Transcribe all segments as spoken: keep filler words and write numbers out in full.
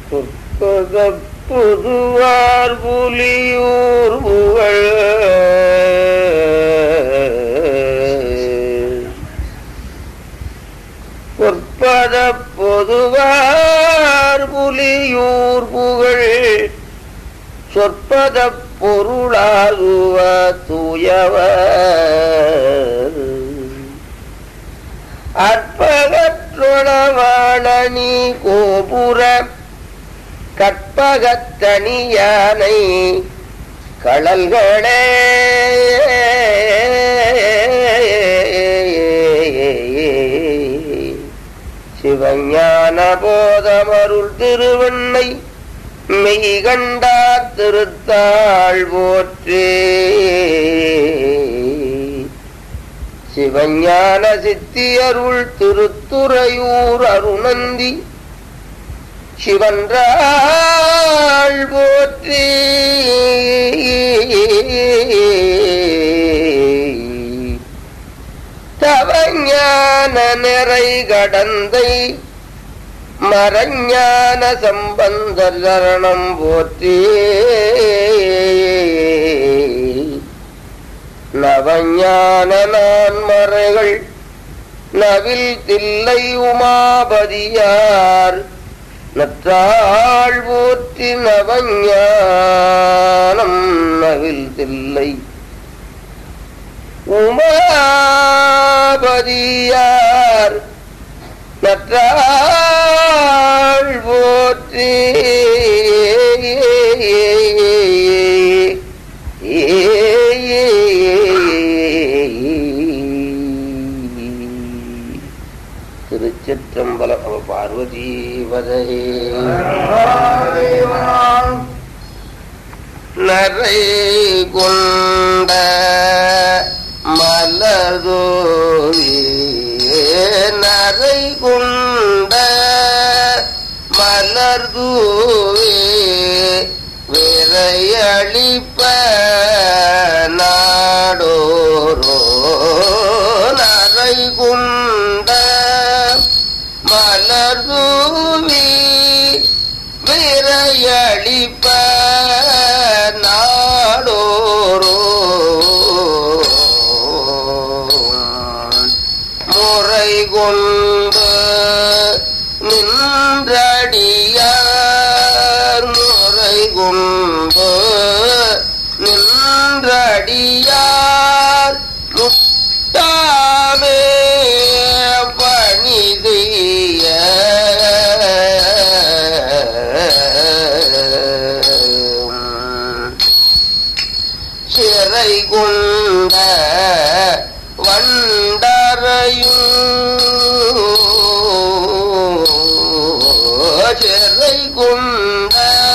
புதுவார் புலியூர் புகழ் பொற்பத பொதுவார் புலியூர் புகழ் சொற்பத பொருளாகுவ தூயவர் அற்பகற்றொளவாளனி கோபுர கற்பகத்தனியானை கடல்களே சிவஞான போதமருள் திருவண்ணை மெய்கண்டார் திருத்தாள் போற்றே சிவஞான சித்தியருள் திருத்துறையூர் அருணந்தி சிவன்றாள் போற்றி தவஞான நிறை கடந்தை மரஞான சம்பந்தர் சரணம் போற்றி நவஞான நான்மறைகள் நவில் தில்லை உமாபதியார் நற்றாள் போற்றி நவஞானம் நவில் தில்லை உமாபதியார் நற்றாள் போற்றி திருச்சிற்றம்பலம் பார்வதி வதே நரை கொண்ட மலதோவி நரை கொண்ட மலர்தூவே விரையளிப்ப நாடோரோ நரை கொண்ட மலர்தூவி விரையளிப்ப நாடோரோ முறை கொண்டு நின்றடியார் முறை கொண்டு நின்றடியார் முட்டாமே பணிதிய சிறை கொண்ட வண்டரையும் சிறை கொண்ட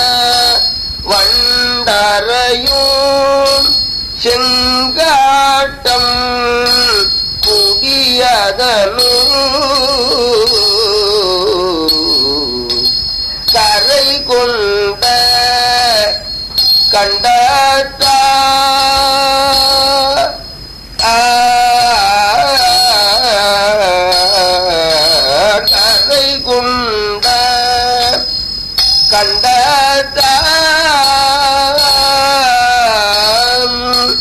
வண்டரையும் செங்காட்டம் குடியதனும் கரை கொண்ட கண்டத்தா கரை கொண்ட கண்டத்தாம்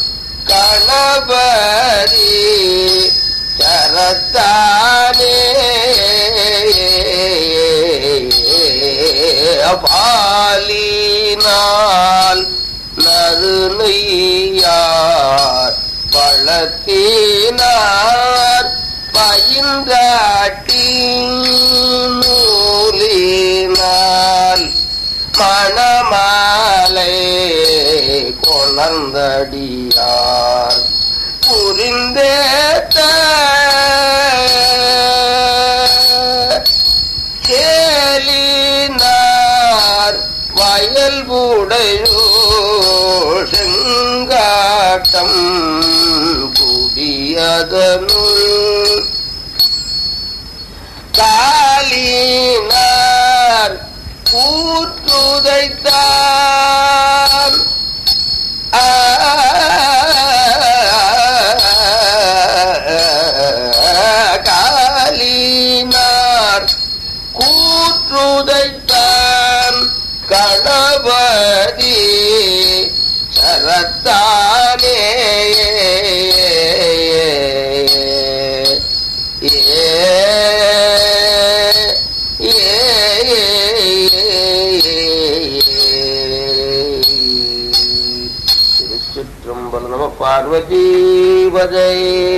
கணபதி சரத்தானே பாலினால் நறுநெய்யார் பழத்தினார் பயின்றாட்டி நூலினால் மணமாலை கொணர்ந்தடியார் புரிந்தேத்த கேலினார் வயல் புடையோ செங்காட்டம் குடியதனுள் காலினார் கூற்றுதைத்தான் காலினார் கூற்றுதைத்தான் பதி சரத்தானே திருச்சிற்றம்பலம். நம பார்வதி பதை.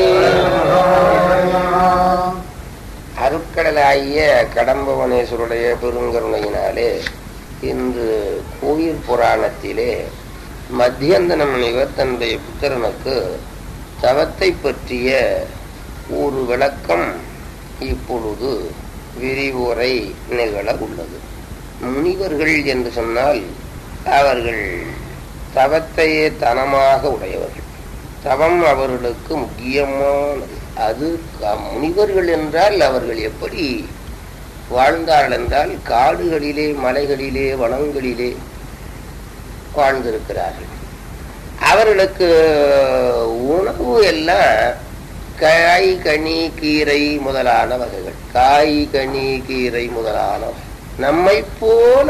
அருட்கடலாகிய கடம்பவனேஸ்வருடைய பெருங்கருணையினாலே இன்று கோயில் புராணத்திலே மத்தியந்தன முனிவர் தன்னுடைய புத்திரனுக்கு தவத்தை பற்றிய ஒரு விளக்கம் இப்பொழுது விரிவுரை நிகழ உள்ளது. முனிவர்கள் என்று சொன்னால் அவர்கள் தவத்தையே தனமாக உடையவர்கள். தவம் அவர்களுக்கு முக்கியமானது. அது முனிவர்கள் என்றால் அவர்கள் எப்படி வாழ்ந்தார்கள் என்றால் காடுகளிலே, மலைகளிலே, வனங்களிலே வாழ்ந்திருக்கிறார்கள். அவர்களுக்கு உணவு எல்லாம் காய், கனி, கீரை முதலான வகைகள். காய், கனி, கீரை முதலான நம்மை போல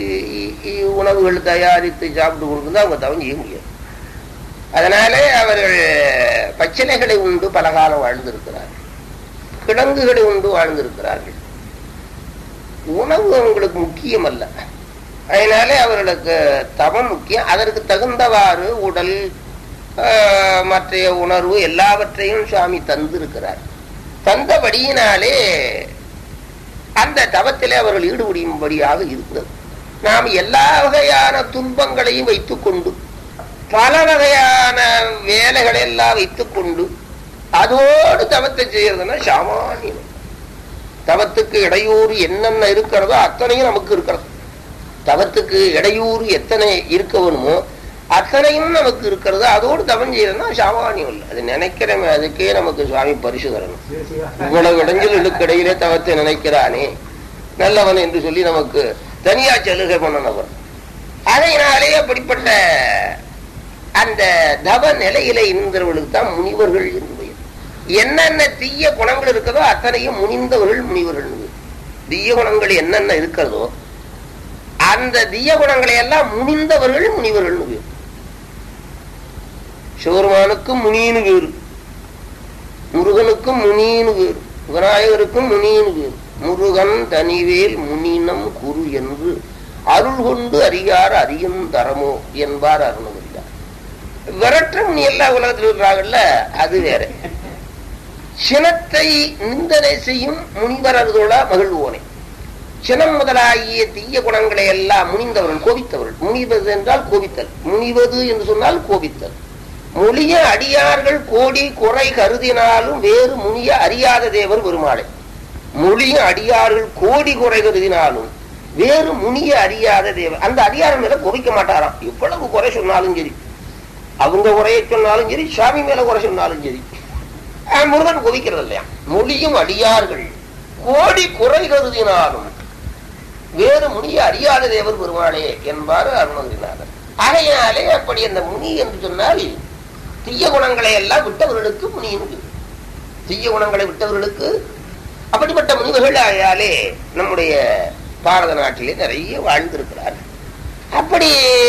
உணவுகள் தயாரித்து சாப்பிட்டு கொண்டு அவங்க தவம் செய்ய முடியாது. அதனாலே அவர்கள் பச்சிலைகளை உண்டு பலகாலம் வாழ்ந்திருக்கிறார்கள். கிழங்குகளை உண்டு வாழ்ந்திருக்கிறார்கள். உணவு அவங்களுக்கு முக்கியம் அல்ல. அதனாலே அவர்களுக்கு தவம் முக்கியம். அதற்கு தகுந்தவாறு உடல், மற்ற உணர்வு எல்லாவற்றையும் சுவாமி தந்திருக்கிறார். தந்தபடியினாலே அந்த தவத்திலே அவர்கள் ஈடுபடும்படியாக இருந்தது. நாம் எல்லா வகையான துன்பங்களையும் வைத்துக் கொண்டு, பல வகையான வேலைகளை எல்லாம் வைத்துக் கொண்டு அதோடு தவத்தை செய்யறதுன்னா சாமானியம். தவத்துக்கு இடையூறு என்னென்ன இருக்கிறதோ அத்தனையும் நமக்கு இருக்கிறது. தவத்துக்கு இடையூறு எத்தனை இருக்க வேணுமோ அத்தனையும் நமக்கு இருக்கிறது. அதோடு தவம் செய்யறதுன்னா சாமானியம் இல்லை. அது நினைக்கிறமே, அதுக்கே நமக்கு சுவாமி பரிசு தரணும். இவ்வளவு இடைஞ்சல்களுக்கு இடையிலே தவத்தை நினைக்கிறானே நல்லவன் என்று சொல்லி நமக்கு தனியா சலுகை பண்ணனவர். அதனாலே அப்படிப்பட்ட அந்த தவ நிலையில இருந்தவர்களுக்கு தான் முனிவர்கள் என்று பெயர். என்னென்ன தீய குணங்கள் இருக்கிறதோ அத்தனையும் முனிந்தவர்கள் முனிவர்கள். தீய குணங்கள் என்னென்ன இருக்கிறதோ அந்த தீய குணங்களை எல்லாம் முனிந்தவர்கள் முனிவர்கள். சிவருமானுக்கும் முனின்னு வேறு, முருகனுக்கும் முனின்னு வேறு, விநாயகருக்கும் முனின்னு வேறு. முருகன் தனிவேல் முனினம் குரு என்று அருள் கொண்டு அறியார் அறியும் தரமோ என்பார் அருணகிரியார். விரற்ற முனி எல்லா உலகத்தில் இருக்கிறாங்கல்ல, அது வேற. சினத்தை நிந்தனை செய்யும் முனிவரதோட மகிழ்வோனே. சினம் முதலாகிய தீய குணங்களை எல்லாம் முனிந்தவர்கள், கோபித்தவர்கள். முனிவது என்றால் கோபித்தல். முனிவது என்று சொன்னால் கோபித்தல். மொழிய அடியார்கள் கோடி குறை கருதினாலும் வேறு முனிய அறியாத தேவர் பெருமாளை. மொழிய அடியார்கள் கோடி குறை கருதினாலும் வேறு முனிய அறியாத தேவர். அந்த அடியார்கள் மேல கோபிக்க மாட்டாராம். எவ்வளவு குறை சொன்னாலும் சரி, அவங்க குறைய சொன்னாலும் சரி, சுவாமி மேல குறை சொன்னாலும் சரி, முருகன் கோபிக்கிறது இல்லையா. மொழியும் அடியார்கள் கோடி குறை கருதினாலும் வேறு முனிய அறியாத தேவர் பெருமாளே என்பார் அருணகிரிநாதர். ஆகையினாலே அப்படி அந்த முனி என்று சொன்னால் தீய குணங்களை எல்லாம் விட்டவர்களுக்கு முனின்னு. தீய குணங்களை விட்டவர்களுக்கு அப்படிப்பட்ட முனிவர்கள் ஆயாலே நம்முடைய பாரத நாட்டிலே நிறைய வாழ்ந்திருக்கிறார்கள். அப்படி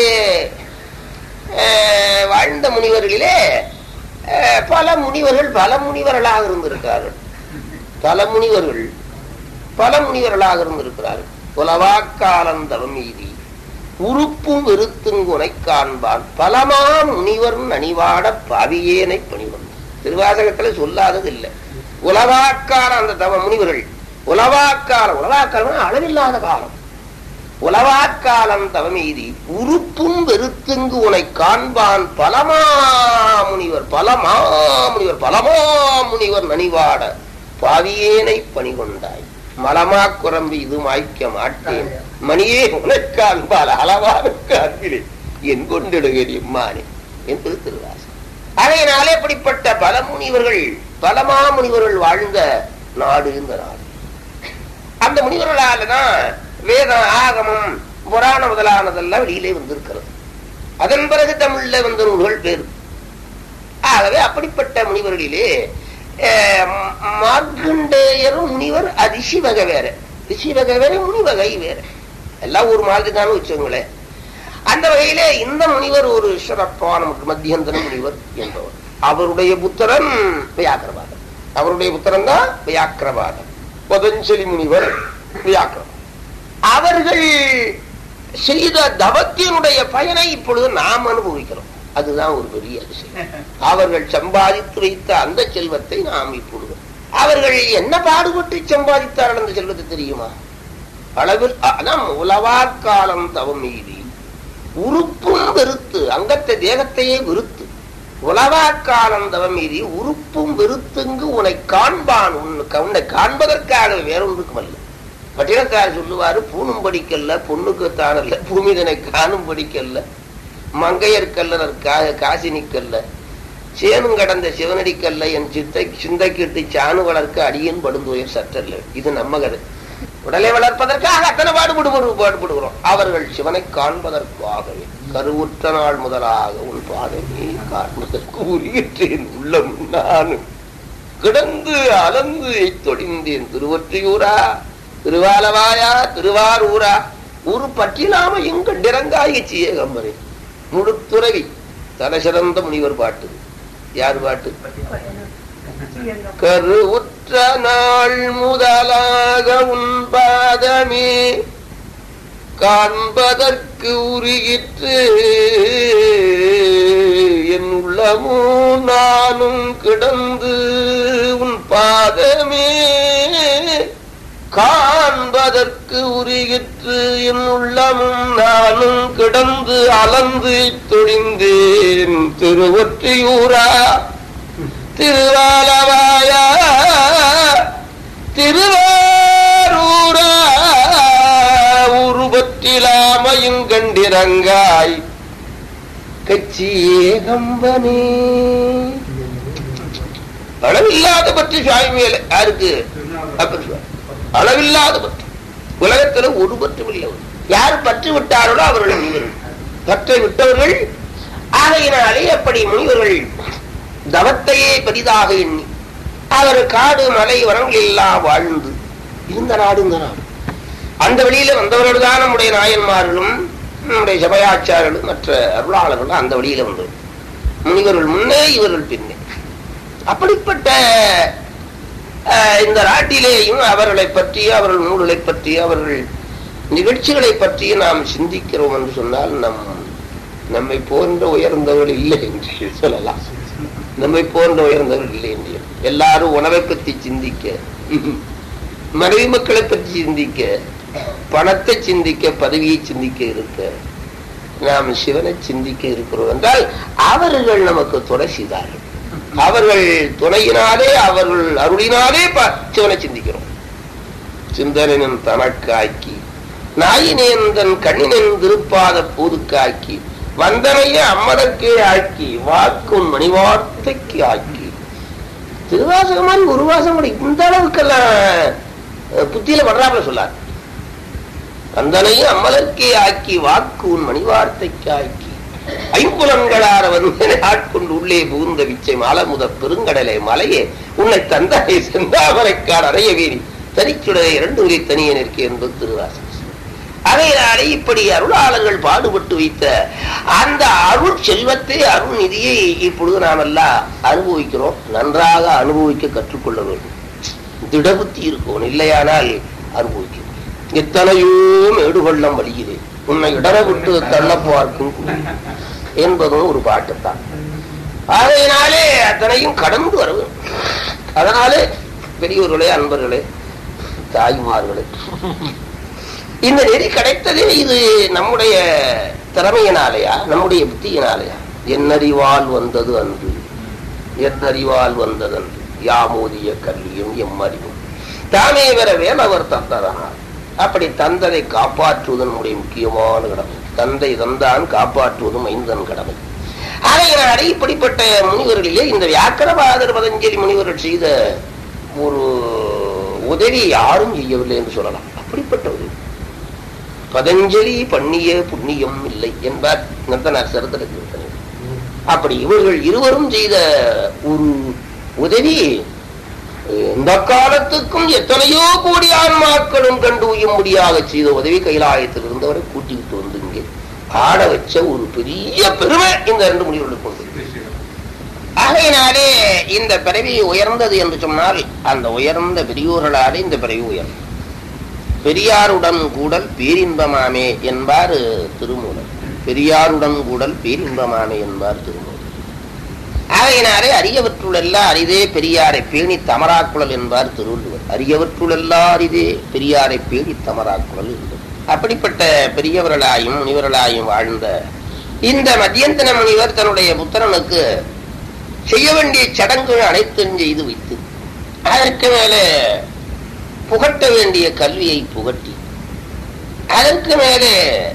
வாழ்ந்த முனிவர்களிலே பல முனிவர்கள் பல முனிவர்களாக இருந்திருக்கிறார்கள். பல முனிவர்கள் பல முனிவர்களாக இருந்திருக்கிறார்கள். புலவாக்காலந்தவம் மீதி உறுப்பும் வெறுத்துங்குனை காண்பான் பலமா முனிவர் அணிவாட பாவியேனை பணிவன். திருவாசகத்துல சொல்லாதது இல்லை. உலவாக்கால அந்த தவ முனிவர்கள் உலவாக்காலம், உலவாக்காலம் அளவில்லாத காலம். உலவாக்காலம் தவமீதி உறுப்பும் வெறுத்துங்கு உனை காண்பான் பலமா முனிவர் பலமா முனிவர் பலமா முனிவர் நனிவாட பாவியேனை பணிகொண்டாய் மலமா குரம்பு இது மாய்க்க மாட்டேன் மணியே உனக்காண்பால் அளவானுக்கு அன்பிலே என் கொண்டிடுகிறேன் மானே என்பது திருவாசகம். அதையினாலே இப்படிப்பட்ட பல முனிவர்கள் பலமா முனிவர்கள் வாழ்ந்த நாடு இந்த நாடு. அந்த முனிவர்களால்தான் வேதம், ஆகமம், புராணம் முதலானதெல்லாம் வெளியிலே வந்திருக்கிறது. அதன் பிறகு தமிழ்ல வந்த நூல்கள் வேறு. ஆகவே அப்படிப்பட்ட முனிவர்களிலே மார்க்கண்டேயரும் முனிவர், அது ரிஷி வகை வேற. ரிஷி வகை வேற, முனி வகை வேற. எல்லாம் ஒரு மாதிரி தானே வச்சவங்களே. அந்த வகையிலே இந்த முனிவர் ஒரு சிறப்பான மத்தியந்தர முனிவர் என்பவர். அவருடைய புத்திரன் வியாக்கிரபாதர். அவருடைய புத்திரன் தான் வியாக்கிரபாதர். பதஞ்சலி முனிவர் வியாக்கிரபாதர். அவர்கள் செய்த தவத்தினுடைய பயனை இப்பொழுது நாம் அனுபவிக்கிறோம். அதுதான் ஒரு பெரிய அதிசயம். அவர்கள் சம்பாதித்து வைத்த அந்த செல்வத்தை நாம் இப்பொழுது, அவர்கள் என்ன பாடுபட்டு சம்பாதித்தார்கள் அந்த செல்வத்தை தெரியுமா? அளவில் அதான் உலவாக்காலம் தவம் மீதி உறுப்பும் வெறுத்து, அங்கத்தை தேகத்தையே வெறுத்து, உலவாக்காலம் தவம் மீதி உறுப்பும் வெறுத்துங்கு உன்னை காண்பான், உன்னை காண்பதற்காக வேறொன்றுக்கும் அல்ல. பட்டினத்தார் சொல்லுவாரு, பூணும் படிக்கல்ல பொண்ணுக்குத்தானல்ல பூமிதனை காணும் படிக்கல்ல மங்கையற்கல்லற்காக காசினிக்கல்ல சேனும் கடந்த சிவனடிக்கல்ல என் சித்தை சிந்தைக்கிட்டு சாணு வளர்க்க அடியின் படுந்துயர் சற்றல்ல. இது நம்ம கதை. உடலை வளர்ப்பதற்காக அத்தனை பாடுபடு பாடுபடுகிறோம். அவர்கள் சிவனை காண்பதற்காகவே கருவுற்ற நாள் முதலாக உன் பாதமே காண்பதற்கு உரியற்றேன் உள்ளம் நானும் கிடந்து அலந்து தொடிந்தேன். திருவொற்றியூரா திருவாலவாயா திருவாரூரா ஒரு பற்றிலாம எங்க நிறங்காயிச்சியே கம்பரே முழுத்துறவி தலசிறந்த முனிவர் பாட்டு. யார் பாட்டு? கருவுற்ற நாள் முதலாக உன் பாதமே காண்பதற்கு உருகிற்று என் உள்ளமோ நானும் கிடந்து உன் பாதமே காண்பதற்கு உருகிற்று என் உள்ளமும் நானும் கிடந்து அலந்து தொழிந்தேன். திருவொற்றியூரா திருவாலவாயா திருவாரூரா உருவற்றிலாமையும் கண்டிரங்காய் கட்சியே கம்பனே. அளவில்லாத பற்றி சுவாமி மேல யாருக்கு? அளவில்லாத பற்று. உலகத்துல ஒரு பற்றும் இல்லை. யார் பற்று விட்டார்களோ அவர்கள் முனிவர்கள், பற்றை விட்டவர்கள். ஆகையினாலே அப்படி முனிவர்கள் தவத்தையே பெரிதாக எண்ணி அவர் காடு மலை வரங்கள் எல்லாம் வாழ்ந்து இருந்த நாடு இந்த நாடு. அந்த வழியில வந்தவர்கள் தான் நம்முடைய நாயன்மார்களும் நம்முடைய சபையாச்சாரர்களும் மற்ற அருளாளர்களும் அந்த வழியில வந்தவர். முனிவர்கள் முன்னே இவர்கள் பின்னே. அப்படிப்பட்ட இந்த நாட்டிலேயும் அவர்களை பற்றி அவர்கள் நூல்களை பற்றி அவர்கள் நிகழ்ச்சிகளை பற்றி நாம் சிந்திக்கிறோம் என்று சொன்னால் நம் நம்மை போன்ற உயர்ந்தவர்கள் இல்லை என்று சொல்லலாம். நம்மை போன்ற உயர்ந்தவர்கள் இல்லை என்று. எல்லாரும் உணவை பற்றி சிந்திக்க, மனைவி மக்களை பற்றி சிந்திக்க, பணத்தை சிந்திக்க, பதவியை சிந்திக்க இருக்க, நாம் சிவனை சிந்திக்க இருக்கிறோம் என்றால் அவர்கள் நமக்கு துணை செய்தார்கள். அவர்கள் துணையினாலே அவர்கள் அருளினாலே சிவனை சிந்திக்கிறோம். சிந்தனின் தனக்காக்கி நாயினேன் தன் கண்ணினன் திருப்பாத பூதுக்காக்கி வந்தனைய அம்மதற்கே ஆக்கி வாக்கும் மணிவார்த்தைக்கு ஆக்கி. திருவாசகம் மாதிரி ஒரு வாசம் கூட இந்த அளவுக்கெல்லாம் புத்தியில வர்றாப்புல சொல்லார். வந்தனைய அம்மதற்கே ஆக்கி வாக்கு உன் மணிவார்த்தைக்கு ஆக்கி ஐம்புலன்களார வந்து ஆட்கொண்டு உள்ளே புகுந்த விச்சை மாலமுத பெருங்கடலை மலையே உன்னை தந்தாயை செந்தாமரைக்கார் அறைய வீரி தனிச்சுடைய இரண்டு உரை தனியே நிற்க என்பது திருவாசகம். அதையினாலே இப்படி அருளாளர்கள் பாடுபட்டு வைத்த அந்த அருள் செல்வத்தை அருள் நிதியை இப்பொழுது நாம் எல்லாம் அனுபவிக்கிறோம். நன்றாக அனுபவிக்க கற்றுக்கொள்ள வேண்டும். திடபுத்தி இருக்கும், இல்லையானால் அனுபவிக்கும். எத்தனையோ மேடுகொள்ளம் வழியிலே உன்னை இடர விட்டு தள்ள பார்க்கும் என்பதும் ஒரு பாட்டுத்தான். அதனாலே அத்தனையும் கடந்து வர வேண்டும். அதனாலே பெரியோர்களே, அன்பர்களே, தாய்மார்களே, இந்த நெறி கிடைத்ததே இது நம்முடைய திறமையினாலேயா நம்முடைய புத்தியினாலேயா? என்னறிவால் வந்தது அன்று, என்னறிவால் வந்தது அன்று யாமோதிய கல்வியும் எம்மறிவும் தாமே வர வேலவர் தந்ததனால். அப்படி தந்ததை காப்பாற்றுவது நம்முடைய முக்கியமான கடமை. தந்தை தந்தான் காப்பாற்றுவதும் ஐந்தன் கடமை. அதையினாலே இப்படிப்பட்ட முனிவர்களிலே இந்த வியாக்கிரபாதர் பதஞ்சலி முனிவர்கள் செய்த ஒரு உதவி யாரும் செய்யவில்லை என்று சொல்லலாம். அப்படிப்பட்ட உதவி பதஞ்சலி பண்ணிய புண்ணியம் இல்லை என்பார் நந்தனார் சரித்திரத்தில். அப்படி இவர்கள் இருவரும் செய்த ஒரு உதவி இந்த காலத்துக்கும் எத்தனையோ கோடி ஆன்மாக்களும் கண்டு உயும்படியாக செய்த உதவி. கைலாயத்தில் இருந்தவரை கூட்டிவிட்டு வந்து இங்கே ஆட வச்ச ஒரு பெரிய பெருமை இந்த ரெண்டு முனிவர்களுக்கு உண்டு. ஆகையினாலே இந்த பிறவி உயர்ந்தது என்று சொன்னால் அந்த உயர்ந்த பெரியோர்களாலே இந்த பிறவி உயர்ந்தது. பெரியாருடன் கூடல் பேரின்பமாமே என்பார் திருமூலர். பெரியாருடன் கூடல் பேரின்பமாமே என்பார் திருமூலர். ஆகையினாலே அரியவற்றுள்ளெல்லாம் அரிதே பெரியாரை பேணி தமராக்குழல் என்பார் திருவள்ளுவர். அரியவற்றுள்ளெல்லாம் அரிதே பெரியாரை பேணி தமராக்குழல் என்பது. அப்படிப்பட்ட பெரியவர்களாயும் முனிவர்களாயும் வாழ்ந்த இந்த மத்தியந்தன முனிவர் தன்னுடைய புத்திரனுக்கு செய்ய வேண்டிய சடங்குகள் அனைத்தும் செய்து வைத்து அதற்கு மேலே புகட்ட வேண்டிய கல்வியை புகட்டி அதற்கு மேலே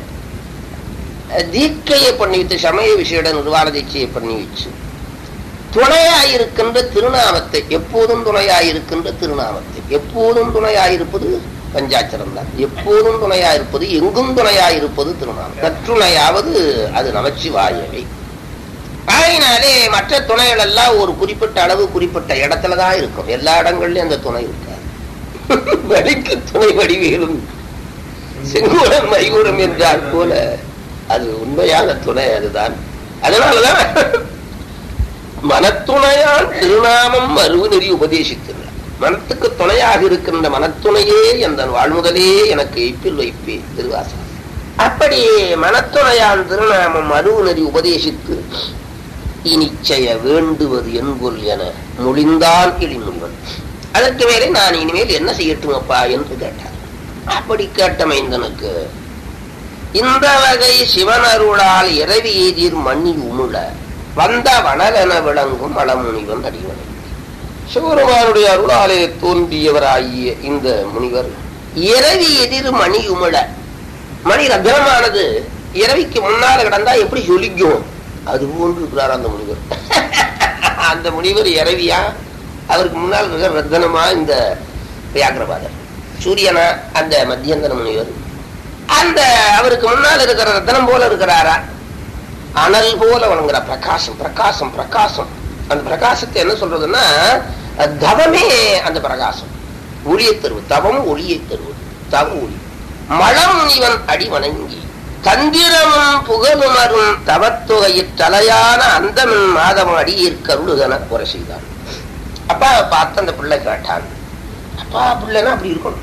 தீட்கையை பண்ணி வைத்து சமய விஷய நிர்வாண தீட்சையை பண்ணி வச்சு துணையாயிருக்கின்ற திருநாமத்தை எப்போதும் துணையாயிருக்கின்ற திருநாமத்தை எப்போதும் துணையாயிருப்பது பஞ்சாட்சரம் தான். எப்போதும் துணையாயிருப்பது எங்கும் துணையாயிருப்பது திருநாமம். நற்றுணையாவது அது நமச்சிவாயவை. ஆகையினாலே மற்ற துணைகள் எல்லாம் ஒரு குறிப்பிட்ட அளவு குறிப்பிட்ட இடத்துலதான் இருக்கும். எல்லா இடங்கள்லயும் அந்த துணை இருக்காது. வடிக்கு துணை வடிவேலும் செங்கோடன் மைகூரம் என்றால் போல அது உண்மையான துணை அதுதான். அதனாலதான் மனத்துணையால் திருநாமம் மறுவு நெறி உபதேசிக்கிறார். மனத்துக்கு துணையாக இருக்கின்ற மனத்துணையே என்ற வாழ்முதலே எனக்கு எய்ப்பில் வைப்பே திருவாசகம். அப்படி மனத்துணையால் திருநாமம் மறுவு நெறி உபதேசித்து இனிச்சய வேண்டுவது என்கொல் என மொழிந்தான் இழிமுனிவன். அதற்கு மேலே நான் இனிமேல் என்ன செய்யட்டுமப்பா என்று கேட்டார். அப்படி கேட்ட மைந்தனுக்கு இந்த வகை சிவனருளால் இரவி எதிர் மண்ணி உமுழ வந்த வனலென விளங்கும் மலமுனிவன் அடிவனை. சிவபெருமானுடைய அருளாலே தோன்றியவராகிய இந்த முனிவர் இரவி எதிர் மணி உமிழ, மணி ரத்தனமானது இரவிக்கு முன்னால் கிடந்தா எப்படி சொல்லிக்கும் அது போன்று இருக்கிறார் அந்த முனிவர். அந்த முனிவர் இரவியா, அவருக்கு முன்னால் இருக்கிற ரத்தனமா இந்த வியாக்கிரபாதர். சூரியனா அந்த மத்தியந்தன முனிவர் அந்த அவருக்கு முன்னால் இருக்கிற ரத்தனம் போல இருக்கிறாரா, அனல் போல வழங்குற பிரகாசம் பிரகாசம் பிரகாசம். அந்த பிரகாசத்தை என்ன சொல்றதுன்னா தவமே அந்த பிரகாசம் ஒளியை தருவது. தவம் ஒளியை தருவது. தவ ஒளி மலம் இவன் அடி வணங்கி தந்திரமும் புகழுமரும் தவத்தொகையில் தலையான அந்தமின் மாதம் அடியிற் கருளுகன குறை செய்தான். அப்பா பார்த்து அந்த பிள்ளை கேட்டான். அப்பா பிள்ளைன்னா அப்படி இருக்கணும்.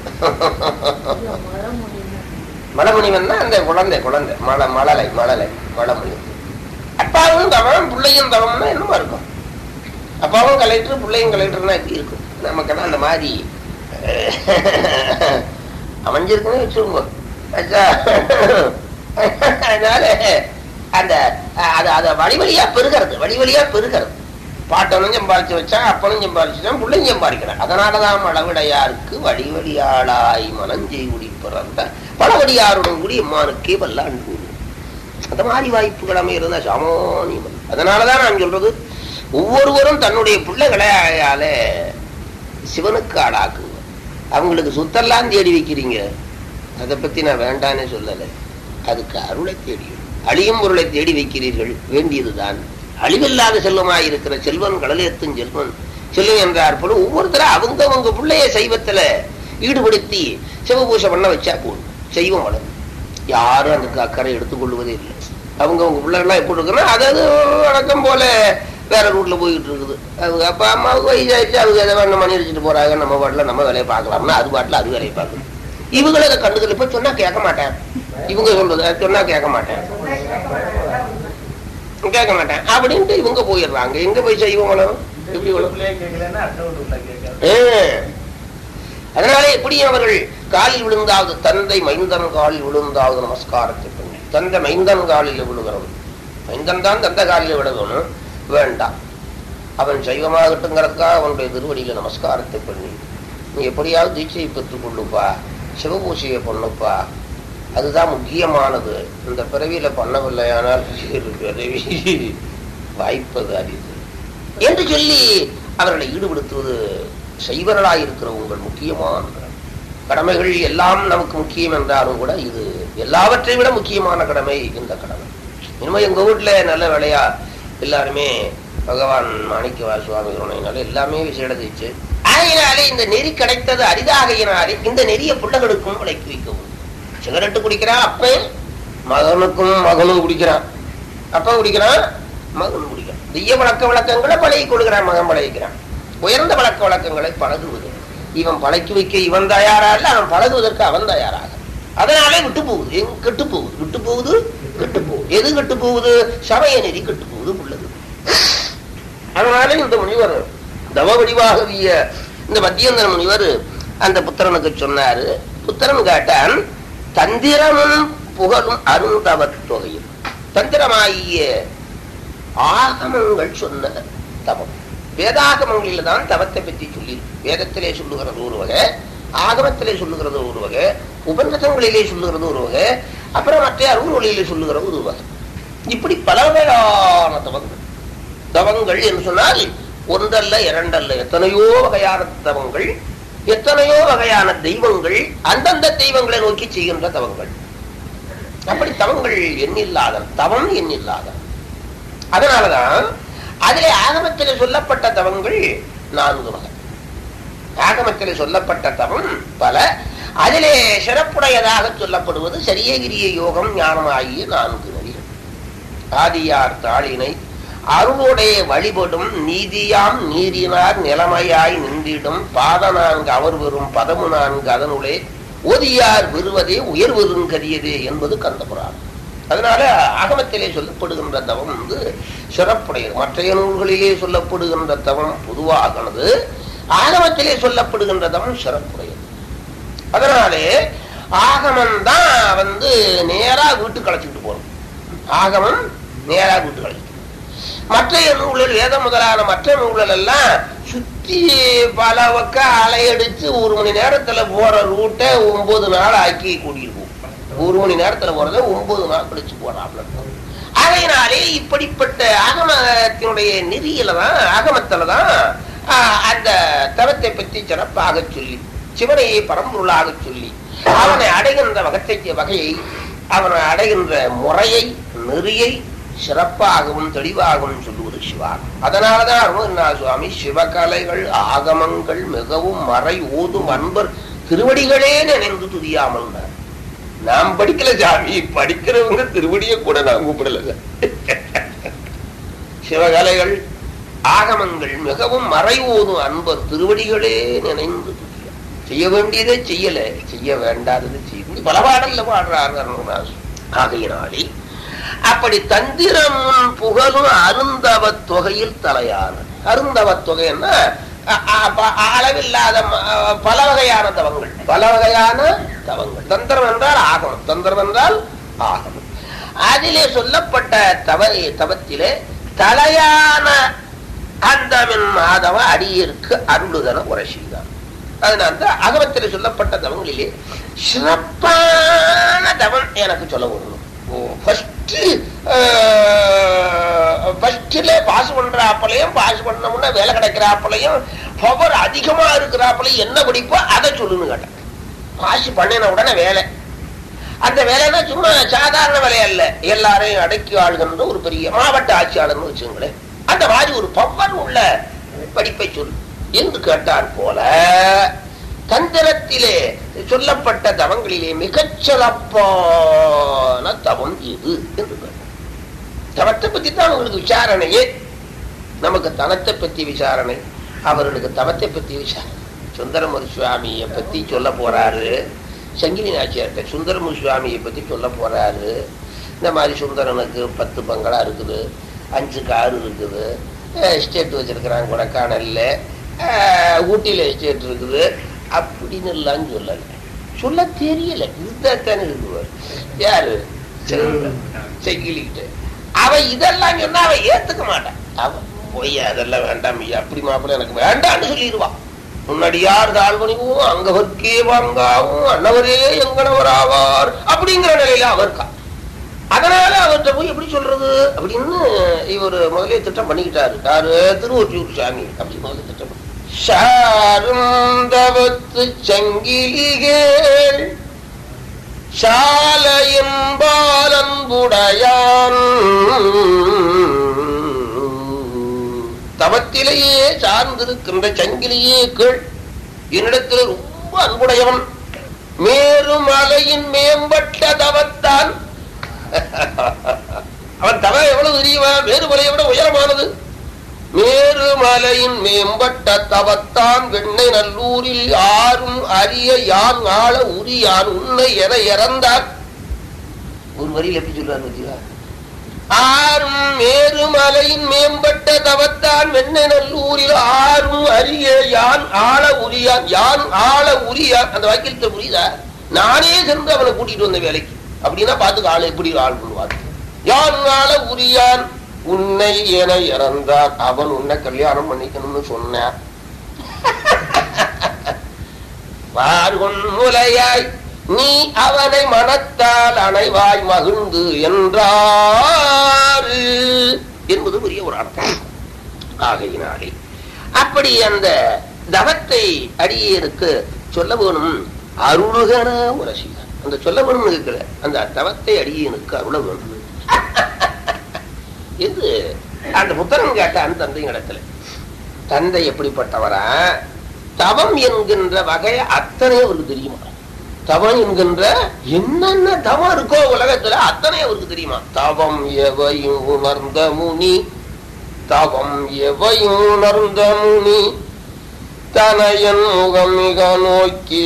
மலமுனிவன்னா அந்த குழந்தை குழந்தை மல மழலை மழலை மலமுனிவன். அப்பாவும் தவம் பிள்ளையும் தவம்னா என்னமா இருக்கும்? அப்பாவும் கலெக்டர் பிள்ளையும் கலெக்டர்னா எப்படி இருக்கும்? நமக்கெல்லாம் அந்த மாதிரி அமைஞ்சிருக்குன்னு வச்சுருங்க. அதனால அந்த அது அதை வழி வழியா பெருகிறது வழி வழியா பெருகிறது. பாட்டனும் சம்பாதிச்சு வச்சா அப்பனும் சம்பாதிச்சுட்டான் பிள்ளையும் சம்பாதிக்கிறான். அதனாலதான் மழவிடையாருக்கு வழி வழியாளாய் மனஞ்செய் குடி பிறந்த பழவடியாருடன் கூடி எம்மானுக்கே வல்லாண்டு கூடும். அந்த மாதிரி வாய்ப்புகள் அமைகிறதா சாமானியம். அதனாலதான் நான் சொல்றது, ஒவ்வொருவரும் தன்னுடைய பிள்ளைகளையால சிவனுக்கு ஆளாக்குங்க. அவங்களுக்கு சுத்தெல்லாம் தேடி வைக்கிறீங்க, அதை பத்தி நான் வேண்டானே சொல்லலை. அதுக்கு அருளை தேடி அழியும் பொருளை தேடி வைக்கிறீர்கள், வேண்டியதுதான். அழிவில்லாத செல்வமாய் இருக்கிற செல்வன் கடலேத்தும் செல்வன் செல்வம் என்றார் போல ஒவ்வொருத்தரும் அவங்க அவங்க பிள்ளைய சைவத்துல ஈடுபடுத்தி சிவபூஷை பண்ண வச்சா போதும், செய்வம் வளரும். யாரும் அதுக்கு அக்கறை எடுத்துக்கொள்வதே இல்லை. அவங்க அவங்க பிள்ளைகள்லாம் எப்படி இருக்குன்னா அதாவது வழக்கம் போல வேற ரூட்ல போயிட்டு இருக்குது. அவங்க அப்பா அம்மாவுக்கு வயசாயிடுச்சு, அவங்க எதை வேணும் மணி அடிச்சுட்டு போறாங்க, நம்ம பாட்டில் நம்ம வேலையை பார்க்கலாம்னா அது பாட்டில் அது வேலையை பார்க்கணும். இவங்களை அதை கண்டுக்கல. இப்ப சொன்னா கேட்க மாட்டேன், இவங்க சொல்றது சொன்னா கேட்க மாட்டேன் கேட்க மாட்டேன் அப்படின்ட்டு இவங்க போயிடுறாங்க. எங்க போய் செய்வோம் வளரும் எப்படி வளரும்? அதனால எப்படி அவர்கள் காலில் விழுந்தாவது தந்தை மைந்தன் காலில் விழுந்தாவது நமஸ்காரத்தை பண்ணி, தந்தை மைந்தன் காலில் விழுகிறவன், மைந்தன் தான் தந்தை காலில் விழுகணும் வேண்டாம். அவன் சைவமாகட்டுங்கிறதுக்காக அவனுடைய திருவடியில நமஸ்காரத்தை பண்ணி நீ எப்படியாவது தீட்சையை பெற்றுக் கொள்ளுப்பா, சிவபூசையை பண்ணுப்பா, அதுதான் முக்கியமானது. இந்த பிறவியில பண்ணவில்லையானால் பிறவி வாய்ப்பது அரிது என்று சொல்லி அவர்களை ஈடுபடுத்துவது சைவர்களாயிருக்கிற உங்கள் முக்கியமான கடமைகள். எல்லாம் நமக்கு முக்கியம் என்றாலும் கூட இது எல்லாவற்றை விட முக்கியமான கடமை இந்த கடமை. இனிமே எங்க வீட்டுல நல்ல வேலையா எல்லாருமே பகவான் மாணிக்கவா சுவாமி கருணையினால எல்லாமே விசேடதிச்சு. ஆகையினாலே இந்த நெறி கிடைத்தது அரிதாகையினாலே இந்த நெறிய பிள்ளைகளுக்கும் விலைக்கு வைக்கவும். சிகரெட்டு குடிக்கிறா அப்ப மகனுக்கும் மகனும் குடிக்கிறான், அப்பா குடிக்கிறான், மகன் குடிக்கிறான். தீய பழக்க வழக்கங்களை பழகி கொடுக்கிறான், மகன் பழகிக்கிறான். உயர்ந்த பழக்க வழக்கங்களை பழகுவது இவன் பழக்கி வைக்க இவன் தயாரா இல்ல, அவன் பழகுவதற்கு அவன் தயாராக. அதனாலே விட்டு போகுது, எங்க கெட்டு போகுது, விட்டு போகுது, கெட்டு போகுது. எது கெட்டு போகுது? சமய நெறி கெட்டு போகுது உள்ளது. அதனால இந்த முனிவர் தவ வடிவாகவிய இந்த மத்தியந்தர முனிவர் அந்த புத்திரனுக்கு சொன்னாரு. புத்திரன் கேட்டான், தந்திரமும் புகழும் அருந்தவ தொகையும். தந்திரமாகிய ஆகமங்கள் சொன்ன தவம், வேதாகமங்களில தான் தவத்தை பற்றி சொல்லி, வேதத்திலே சொல்லுகிறது ஒரு வகை, ஆகமத்திலே சொல்லுகிறது ஒரு வகை, உபநிஷங்களிலே சொல்லுகிறது ஒரு வகை, அப்புறம் மற்ற அருள்மொழியிலே சொல்லுகிறது ஒரு வகை. இப்படி பல வகையான தவங்கள். தவங்கள் என்று சொன்னால் ஒன்றல்ல இரண்டல்ல, எத்தனையோ வகையான தவங்கள், எத்தனையோ வகையான தெய்வங்கள், அந்தந்த தெய்வங்களை நோக்கி செய்கின்ற தவங்கள். அப்படி தவங்கள் எண்ணில்லாத, தவம் எண்ணில்லாத. அதனாலதான் அதிலே ஆகமத்திலே சொல்லப்பட்ட தவங்கள் நான்கு வகை. ஆகமத்திலே சொல்லப்பட்ட தவம் பல, அதிலே சிறப்புடையதாக சொல்லப்படுவது சரியகிரிய யோகம் ஞானம் ஆகிய நான்கு நெறிகள். ஆதியார் தாளினை அருளுடைய வழிபடும் நீதியாம் நீரினார் நிலைமையாய் நின்றிடும் பாத நான்கு அவர் வரும் பதமு நான்கு அதனுடைய ஓதியார் விருவதே உயர்வருங்கரியதே என்பது கந்தபுராணம். அதனால ஆகமத்திலே சொல்லப்படுகின்ற தவம் வந்து சிறப்புடையது. மற்ற நூல்களிலே சொல்லப்படுகின்ற தவம் பொதுவாகனது, ஆகமத்திலே சொல்லப்படுகின்ற தவம் சிறப்புடையது. அதனாலே ஆகமம் தான் வந்து நேரா வீட்டுக்கு அழைச்சிட்டு போறோம். ஆகமம் நேரா வீட்டுக்கு அழைச்சிட்டு, மற்ற நூல்கள் வேத முதலான மற்ற நூல்கள் எல்லாம் சுத்தி பல பக்க அலையடிச்சு ஒரு மணி நேரத்துல போற ரூட்டை ஒன்பது நாள் ஆக்கி கூட்டியிருப்போம். ஒரு மணி நேரத்துல போறத ஒன்பது நாள் கழிச்சு போறாப்ல. அதனாலே இப்படிப்பட்ட ஆகமத்தினுடைய நெறியில தான், ஆகமத்துலதான் அந்த தவத்தை பற்றி சிறப்பாக சொல்லி, சிவனையை பரம்பொருளாக சொல்லி, அவனை அடைகின்ற வகத்தை வகையை, அவனை அடைகின்ற முறையை, நெறியை சிறப்பாகவும் தெளிவாகவும் சொல்லுவது சிவாகம். அதனாலதான் அருணகிரிநாத சுவாமி சிவகலைகள் ஆகமங்கள் மிகவும் மறை ஓதும் அன்பர் திருவடிகளே நினைந்து துதியாமல். நாம் படிக்கல சாமி, படிக்கிறவங்க திருவடியை கூட நான் கூப்பிடல. சிவகலைகள் ஆகமங்கள் மிகவும் மறை ஓதும் அன்பர் திருவடிகளே நினைந்து துதியா. செய்ய வேண்டியதை செய்யல, செய்ய வேண்டாதது செய்ய பல பாடல்ல பாடுறார் அருணகிரிநாத. ஆகையினாலே அப்படி தந்திரமும் புகழும் அருந்தவ தொகையில் தலையான. அருந்தவ தொகைன்னா அளவில்லாத பல வகையான தவங்கள், பல வகையான தவங்கள். தந்திரம் என்றால் ஆகமம், தந்திரம் என்றால் ஆகமம். அதிலே சொல்லப்பட்ட தவ தவத்திலே தலையான அந்தமின் மாதவ அடியிற்கு அருளுதன உரை செய்தார். அதனால அகமத்திலே சொல்லப்பட்ட தவங்களிலே சிறப்பான தவம் எனக்கு சொல்ல வரும். பாஸ் பண்றாப்பலையும் பாஸ் பண்ணோம்னா வேலை கிடைக்கிறாப்பலையும் பவர் அதிகமா இருக்கிறாப்பலையும் என்ன படிப்போ அதை சொல்லுன்னு கேட்டேன். பாஸ் பண்ணின உடனே வேலை, அந்த வேலைன்னா சும்மா சாதாரண வேலை அல்ல, எல்லாரையும் அடக்கி ஆளுகின்ற ஒரு பெரிய மாவட்ட ஆட்சியாளர்னு வச்சுங்களேன், அந்த மாதிரி ஒரு பவர் உள்ள படிப்பை சொல் என்று கேட்டார் போல தந்திரத்திலே சொல்லப்பட்ட தவங்களிலே மிகச்சிறப்பான தவம் எது என்று கேட்டார். தவத்தை பத்தி தான் அவங்களுக்கு விசாரணையே. நமக்கு தனத்தை பத்தி விசாரணை, அவர்களுக்கு தவத்தை பத்தி விசாரணை. சுந்தரமூர்த்தி சுவாமியை பத்தி சொல்ல போறாரு, சங்கிலி நாச்சியார்ட்ட சுந்தரமூர்த்தி சுவாமியை பத்தி சொல்ல போறாரு. இந்த மாதிரி சுந்தரனுக்கு பத்து பங்களா இருக்குது, அஞ்சு காரு இருக்குது, எஸ்டேட் வச்சிருக்கிறாங்க கொடைக்கானல்ல, ஊட்டியில எஸ்டேட் இருக்குது அப்படின்னு எல்லாம் சொல்லல, சொல்ல தெரியல. இதுதானே இருக்குவார் யாரு செங்கிலிக்கிட்ட. அவ இதெல்லாம் சொன்னா அவ ஏத்துக்க மாட்டான். அவ போய் அதெல்லாம் வேண்டாம் அப்படி மாப்பிள்ள எனக்கு வேண்டான்னு சொல்லிடுவான். முன்னாடியார் தாழ்வணிவும் அங்கவர்க்கே வாங்காவும் அன்னவரே எங்கனவராவார் அப்படிங்கிற நிலையில அவர்க்கா. அதனால அவர்கிட்ட போய் எப்படி சொல்றது அப்படின்னு இவர் முதலே திட்டம் பண்ணிக்கிட்டாரு. யாரு? திருவொற்றியூர் சாமி அப்படி முதல்ல திட்டம் பண்ணி சாருந்தவத்து சங்கிலிகள் சாலையின் பாலன்புடையான் தவத்திலேயே சார்ந்திருக்கின்ற சங்கிலியே கீழ் என்னிடத்தில் ரொம்ப அன்புடையவன், மேருமலையின் மேம்பட்ட தவத்தான் மலையின் மேம்பட்ட தவத்தான் வெண்ணை நல்லூரில் யாரும் அறிய யான் ஆள உரியான் உன்னை என இறந்தான். ஒரு வரியில் எப்படி சொல்றாரு பத்தியா? ஆறும் மேருமலையின் மேம்பட்ட தவத்தான் வெண்ணை நல்லூரில் ஆறும் அறிய யான் ஆள உரியான். யான் ஆள உரியான் அந்த வாக்கியத்தை புரியுதா? நானே சென்று அவனை கூட்டிட்டு வந்த வேலைக்கு அப்படின்னா பாத்துக்க ஆளு எப்படி ஆள் பண்ணுவார். யான் ஆள உரியான் உன்னை என இறந்தான். அவன் உன்னை கல்யாணம் பண்ணிக்கணும்னு சொன்னான். பார்கொன் முலையாய் நீ அவனை மனத்தால் அணைவாய் மகிழ்ந்து என்றார் என்பது பெரிய ஒரு அர்த்தம். ஆகையினாலே அப்படி அந்த தவத்தை அடியேருக்கு சொல்ல வேணும். அருளுகன உரசி அந்த சொல்ல வேணும் இருக்கிற அந்த தவத்தை அடியேனுக்கு அருள வேணும் என்று அந்த புத்தகம் கேட்டான் தந்தை இடத்துல. தந்தை எப்படிப்பட்டவரா? தவம் என்கின்ற வகையை அத்தனை அவருக்கு தெரியுமா? தவம் என்கின்ற என்னென்ன தவம் இருக்கோ உலகத்துல அத்தனை அவருக்கு தெரியுமா? தவம் எவையும் உணர்ந்த முனி, தவம் எவையும் உணர்ந்த முனி தனையன் முகம் மிக நோக்கி,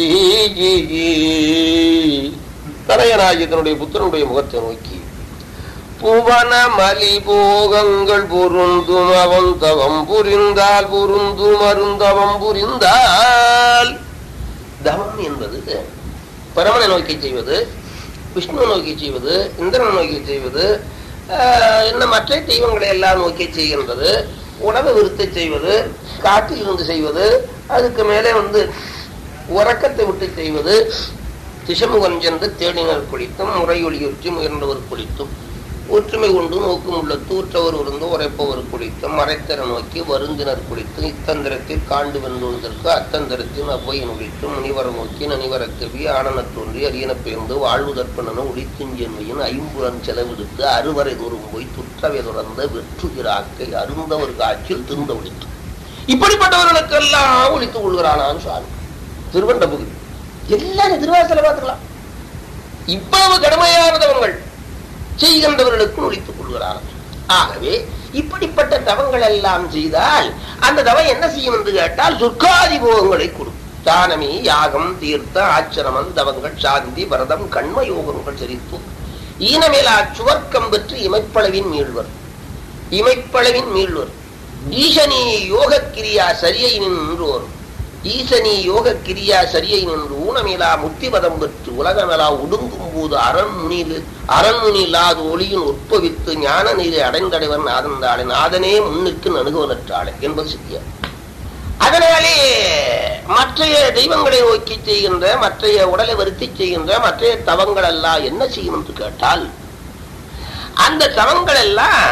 தனையனாகிய தன்னுடைய புத்தனுடைய முகத்தை நோக்கி புவன மலி போகங்கள் பொருந்தும் அவன் தவம் புரிந்தால் பொருந்தும் அருந்தவம் புரிந்தால். தவம் என்பது பரமனை நோக்கி செய்வது, விஷ்ணு நோக்கி செய்வது, இந்திரனை நோக்கி செய்வது, என்ன மற்ற தெய்வங்களை எல்லாம் நோக்கி செய்கின்றது, உணவு விருத்தி செய்வது, காட்டில் இருந்து செய்வது, அதுக்கு மேலே வந்து உறக்கத்தை விட்டு செய்வது, திசமுகன் சென்று தேடினர் குளித்தும் முறையொலியுற்றி முயன்றவர் குளித்தும் ஒற்றுமை கொண்டு நோக்கும் உள்ள தூற்றவர் இருந்து உரைப்பவர் குளித்தும் மறைத்தர நோக்கி வருந்தினர் குளித்தும் இத்தந்திரத்தில் காண்டு வென்றுவதற்கு அத்தந்திரத்தில் அவ்வையை நுழைத்தும் முனிவர நோக்கி நனிவரக்கவி ஆனன தோன்றி அரியன பெயர்ந்து வாழ்வுதற்பனன உடித்துஞ்சென்மையின் ஐம்புலன் செலவெடுத்து அறுவரை தூரம் போய் துற்றவை தொடர்ந்த வெற்றுகிறாக்கை அருந்தவர் காட்சியில் திருந்த ஒழித்து. இப்படிப்பட்டவர்களுக்கெல்லாம் ஒழித்துக் கொள்கிறானான் சுவாமி. திருவண்ட பகுதி எல்லாரும் திருவாசல பார்த்துக்கலாம். இவ்வளவு கடுமையானதவங்கள் செய்கின்றவர்களுக்கு ஒழித்துக் கொள்கிறார்கள். ஆகவே இப்படிப்பட்ட தவங்கள் எல்லாம் செய்தால் அந்த தவம் என்ன செய்யும் என்று கேட்டால் சொர்க்காதி போகங்களை கொடுக்கும். தானமே யாகம் தீர்த்த ஆச்சரமம் தவங்கள் சாந்தி விரதம் கண்ம யோகங்கள் செறித்து ஈனமேலா சுவர்க்கம் பெற்று இமைப்பளவின் மீள்வர். இமைப்பளவின் மீள்வர் ஈசனி யோக கிரியா சரியை நின்றோர். ஈசனி யோக கிரியா சரியை நின்று ஊனமேலா முத்திபதம் பெற்று உலகமேலா ஒடுங்கும் போது அரண்முனியில் அரண்முனி இல்லாத ஒளியின் உற்பவித்து ஞான நீரை அடைந்தடைவன் நாதந்தாளே நாதனே முன்னிற்கு நணுகுவனற்றாளே என்பது சித்தியார். அதனாலே மற்றைய தெய்வங்களை நோக்கி செய்கின்ற மற்றைய உடலை வருத்தி செய்கின்ற மற்றைய தவங்கள் எல்லாம் என்ன செய்யும் என்று கேட்டால் அந்த தவங்கள் எல்லாம்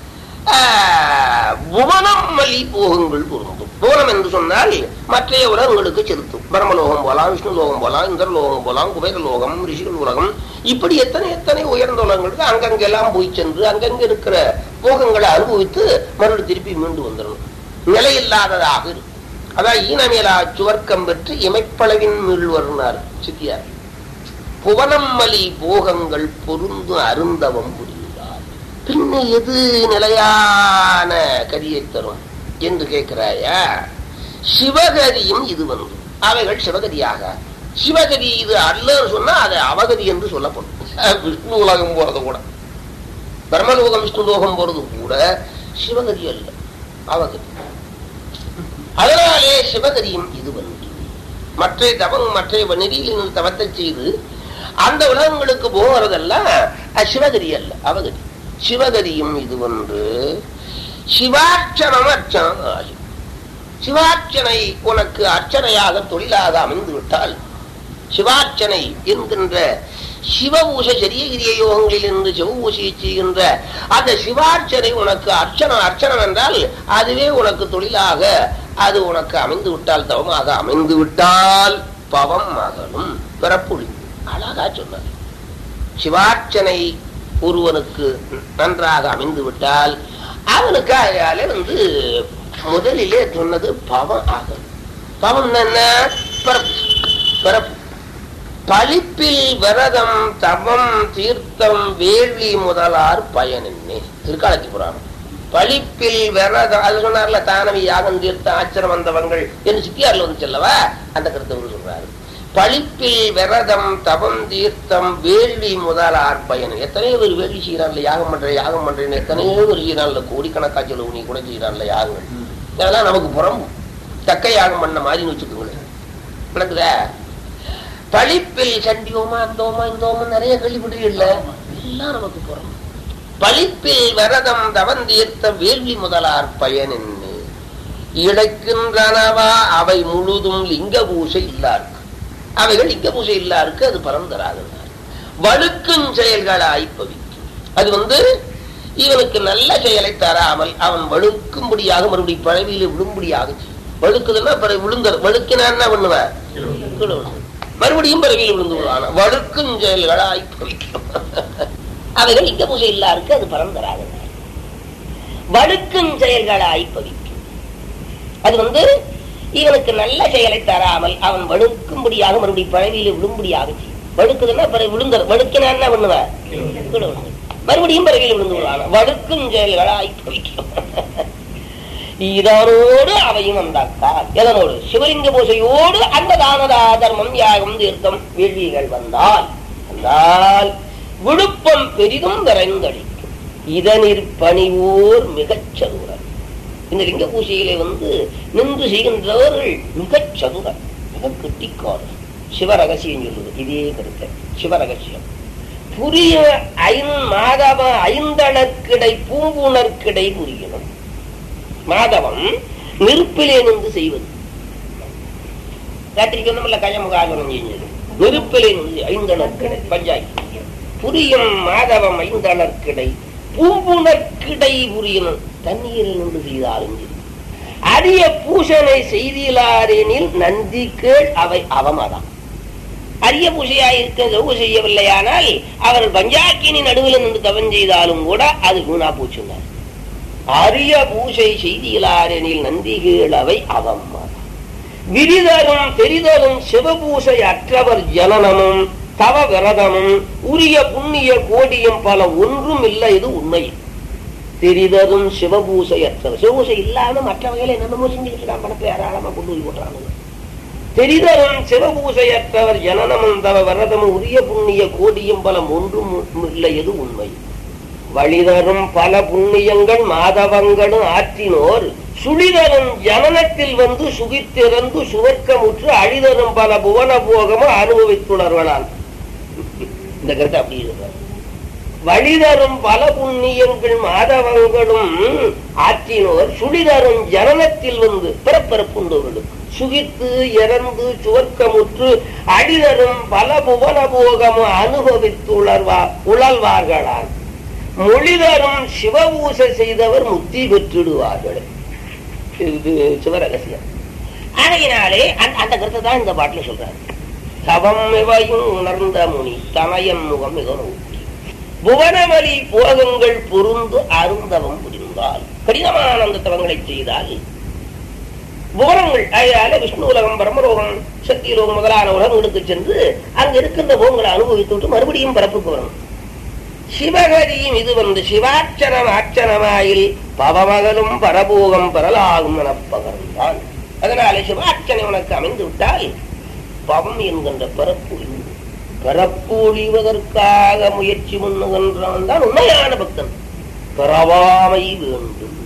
புவனம் மலி போகங்கள் பொருந்தும். புவனம் என்று சொன்னால் மற்றைய உலகங்களுக்கு செலுத்தும். பிரம்மலோகம் போலாம், விஷ்ணு லோகம் போலாம், இந்திரலோகம் போலாம், குபேர லோகம், ரிஷிகள் உலகம், இப்படி எத்தனை எத்தனை உயர்ந்த உலகங்களுக்கு அங்கங்கெல்லாம் போய் சென்று அங்கங்க இருக்கிற போகங்களை அனுபவித்து மறுபடியும் திருப்பி மீண்டு வந்துடணும். நிலையில்லாததாக இருக்கும். அதான் ஈனமேலா சுவர்க்கம் பெற்று இமைப்பளவின் மீள்வர்னார் சித்தியார். புவனம் மலி போகங்கள் பொருந்து அருந்தவம் புரிந்தார். பின்ன எது நிலையான கதியை தரும் என்று கேட்கிறாயா? சிவகதியும் இது வந்து அவைகள் சிவகதியாக. சிவகதி இது அல்லன்னு சொன்னா அது அவகதி என்று சொல்லப்படும். விஷ்ணு உலகம் போறது கூட, பிரம்மலோகம் விஷ்ணு லோகம் போறது கூட சிவகதி அல்ல, அவகதி. அதனாலே சிவகதியும் இது வந்து மற்ற தவம் மற்ற நெறியில் தவத்தை செய்து அந்த உலகங்களுக்கு போகிறதெல்லாம் சிவகதி அல்ல, அவகதி. சிவகதியும் இது ஒன்று. சிவார்ச்சனம் அர்ச்சனம் ஆகும். சிவார்ச்சனை உனக்கு அர்ச்சனையாக தொழிலாக அமைந்து விட்டால் சிவார்ச்சனை என்கின்ற சிவபூச சரியகிரிய யோகங்களில் இருந்து சிவபூசையை செய்கின்ற அந்த சிவார்ச்சனை உனக்கு அர்ச்சனம் அர்ச்சனம் என்றால் அதுவே உனக்கு தொழிலாக அது உனக்கு அமைந்து விட்டால் தவமாக அமைந்து விட்டால் பவம் மகளும் பிறப்புழி. அழகா சொன்னார். சிவார்ச்சனை ஒருவனுக்கு நன்றாக அமைந்து விட்டால் அவனுக்கு அதாலே வந்து முதலிலே சொன்னது பவம் ஆகும். பவம் என்ன? பிறப்பு. பழிப்பில் விரதம் தவம் தீர்த்தம் வேள்வி முதலார் பயன் என்ன? திருக்காலத்தி புராணம். பழிப்பில் விரதம் அது சொன்னார்ல தானவி யாகம் தீர்த்த ஆச்சரம் வந்தவங்கள் என்று சித்தியார்ல வந்து சொல்லவா அந்த கருத்தை சொல்றாரு. பழிப்பில் விரதம் தவம் தீர்த்தம் வேள்வி முதலார் பயன். எத்தனையோ பேர் வேள்வி செய்யறான்ல யாகம் பண்றேன் யாகம் பண்றேன்னு எத்தனையோ பேர் செய்யறான்ல கோடிக்கணக்கா செலவு நீ கூட செய்யறான்ல யாகங்கள். அதெல்லாம் நமக்கு புறம் தக்க யாகம் பண்ண மாதிரி வச்சுக்கோங்களேன். விளக்குதா? பழிப்பில் சண்டியோமா அந்தோமா இந்தோமா நிறைய கேள்விப்பட்டு இல்ல எல்லாம் நமக்கு புறம். பழிப்பில் விரதம் தவம் தீர்த்த வேள்வி முதலார் பயன் என்று இழைக்கின்றனவா அவை முழுதும் லிங்க பூசை இல்லாருக்கு. அவைகள் லிங்க பூசை இல்லாருக்கு அது பலம் தராது. வழுக்கும் செயல்களை ஆய்ப்பவிக்கும். அது வந்து இவனுக்கு நல்ல செயலை தராமல் அவன் வழுக்கும்படியாக மறுபடியும் பழவியில விழும்படியாக செய்யும். வழுக்குதுன்னா பிறகு விழுந்த வழுக்கினா என்ன பண்ணுவேன் மறுபடியும் பிறவியில் விழுந்து விடுவான. வழுக்கும் செயல்களை ஆய்ப்பவிக்கும். அவைகள் லிங்க பூசை இல்லாருக்கு அது பலம் தராது. வழுக்கும் செயல்களை ஆய்ப்பவிக்கும். அது வந்து இவனுக்கு நல்ல செயலை தராமல் அவன் வழுக்கும்படியாக மறுபடியும் பழவியில விழும்படியாக செய்யும். வழுக்குதுன்னா பிறகு விழுந்த வழுக்கினா என்ன பண்ணுவேன் மறுபடியும் பிறவியில் விழுந்து விடுவான. வழுக்கும் செயல்களை ஆய்ப்பவிக்கும். இதனோடு அவையும் வந்தாக்கால் எதனோடு சிவலிங்க பூசையோடு அந்த தானதா தர்மம் யாகம் தீர்த்தம் வேள்விகள் வந்தால் வந்தால் விழுப்பம் பெரிதும் விரைந்தளிக்கும். இதனிற் பணிவோர் மிகச் சதுரர். இந்த லிங்க பூசையிலே வந்து நின்று செய்கின்றவர்கள் மிகச் சதுரர், மிக கெட்டிக்காரர். சிவரகசியம் சொல்லுது இதே கருத்தை. சிவரகசியம் புரிய ஐந் மாதவ ஐந்தளக்கிடை பூம்புணர்கிடை புரியணும். மாதவம் நெருப்பிலே நின்று செய்வது. ராத்திரி சொன்னோம்ல கயமுகாசனம் செஞ்சது நெருப்பிலே நின்று ஐந்தளக்கிடை பஞ்சாயத்து புரியும். மாதவம் ஐந்தளக்கிடை பூம்புணர்கிடை புரியணும். தண்ணீரில் நின்று செய்தாலும் அரிய பூஷனை செய்திலாரெனில் நந்தி கேள் அவை அவமதம். அரிய பூசையாயிருக்க செவ்வு செய்யவில்லையானால் அவர்கள் பஞ்சாக்கினி நடுவில் நின்று தவம் செய்தாலும் கூட அது வீணா பூச்சுனார். அரிய பூசை செய்தியிலாரெனில் நந்திகேள் அவை அவமதம். விரிதரும் பெரிதரும் சிவபூசை அற்றவர் ஜனனமும் தவ விரதமும் உரிய புண்ணிய கோடியும் பல ஒன்றும் இல்லை. இது உண்மை. தெரிதரும் சிவபூசை அற்றவர். சிவபூசை இல்லாம மற்ற வகையில என்னென்னமோ செஞ்சுக்கிட்டு இருக்கான். பணத்தை ஏராளமா கொண்டு போய் போட்டுறாங்க. தெரிதரும் சிவபூசையற்றவர் ஜனனமும் தவ விரதமும் உரிய புண்ணிய கோடியும் பலம் ஒன்றும் இல்லை. எது உண்மை. வழிதரும் பல புண்ணியங்கள் மாதவங்களும் ஆற்றினோர் சுழிதரும் ஜனனத்தில் வந்து சுகித்திறந்து சுவர்க்கமுற்று அழிதரும் பல புவன போகமும் அனுபவித்துணர்வனால். இந்த கருத்து அப்படி இருக்கிறார். வழிதரும் பல புண்ணியங்கள் மாதவங்களும் ஆற்றினோர் சுழிதரும் ஜனனத்தில் வந்து பிறப்பிறப்புண்டவர்களுக்கு சுகித்து இறந்து சுவர்க்கமுற்று அழிதரும் பல புவன போகமும் அனுபவித்து உணர்வா உழல்வார்களால் மொழிதரும் சிவபூசை செய்தவர் முக்தி பெற்றுடுவார்கள். இது சிவரகசியம். ஆகையினாலே அந்த கருத்தை தான் இந்த பாட்டுல சொல்றாரு. தவம் இவையும் உணர்ந்த முனி தமயன் முகம் மிக நோக்கி புவனவலி போகங்கள் பொருந்து அருந்தவம் புரிந்தால் கடினமான அந்த தவங்களை செய்தால் புவனங்கள் அதால விஷ்ணு உலகம் பிரம்மலோகம் சக்தி லோகம் முதலான உலகங்களுக்கு சென்று அங்க இருக்கின்ற போகங்களை அனுபவித்து விட்டு மறுபடியும் பரப்புக்கு வரணும். சிவகரியும் இது வந்து சிவாச்சனம் ஆச்சனமாயில் பவமகலும் பரபோகம் பரலாகும் என பகர்ந்தான். அதனால சிவாச்சனை உனக்கு அமைந்து விட்டால் பவம் என்கின்ற பரப்பு பரப்பு ஒழிவதற்காக முயற்சி பண்ணுகின்றான் தான் உண்மையான பக்தன். பரவாமை வேண்டும்,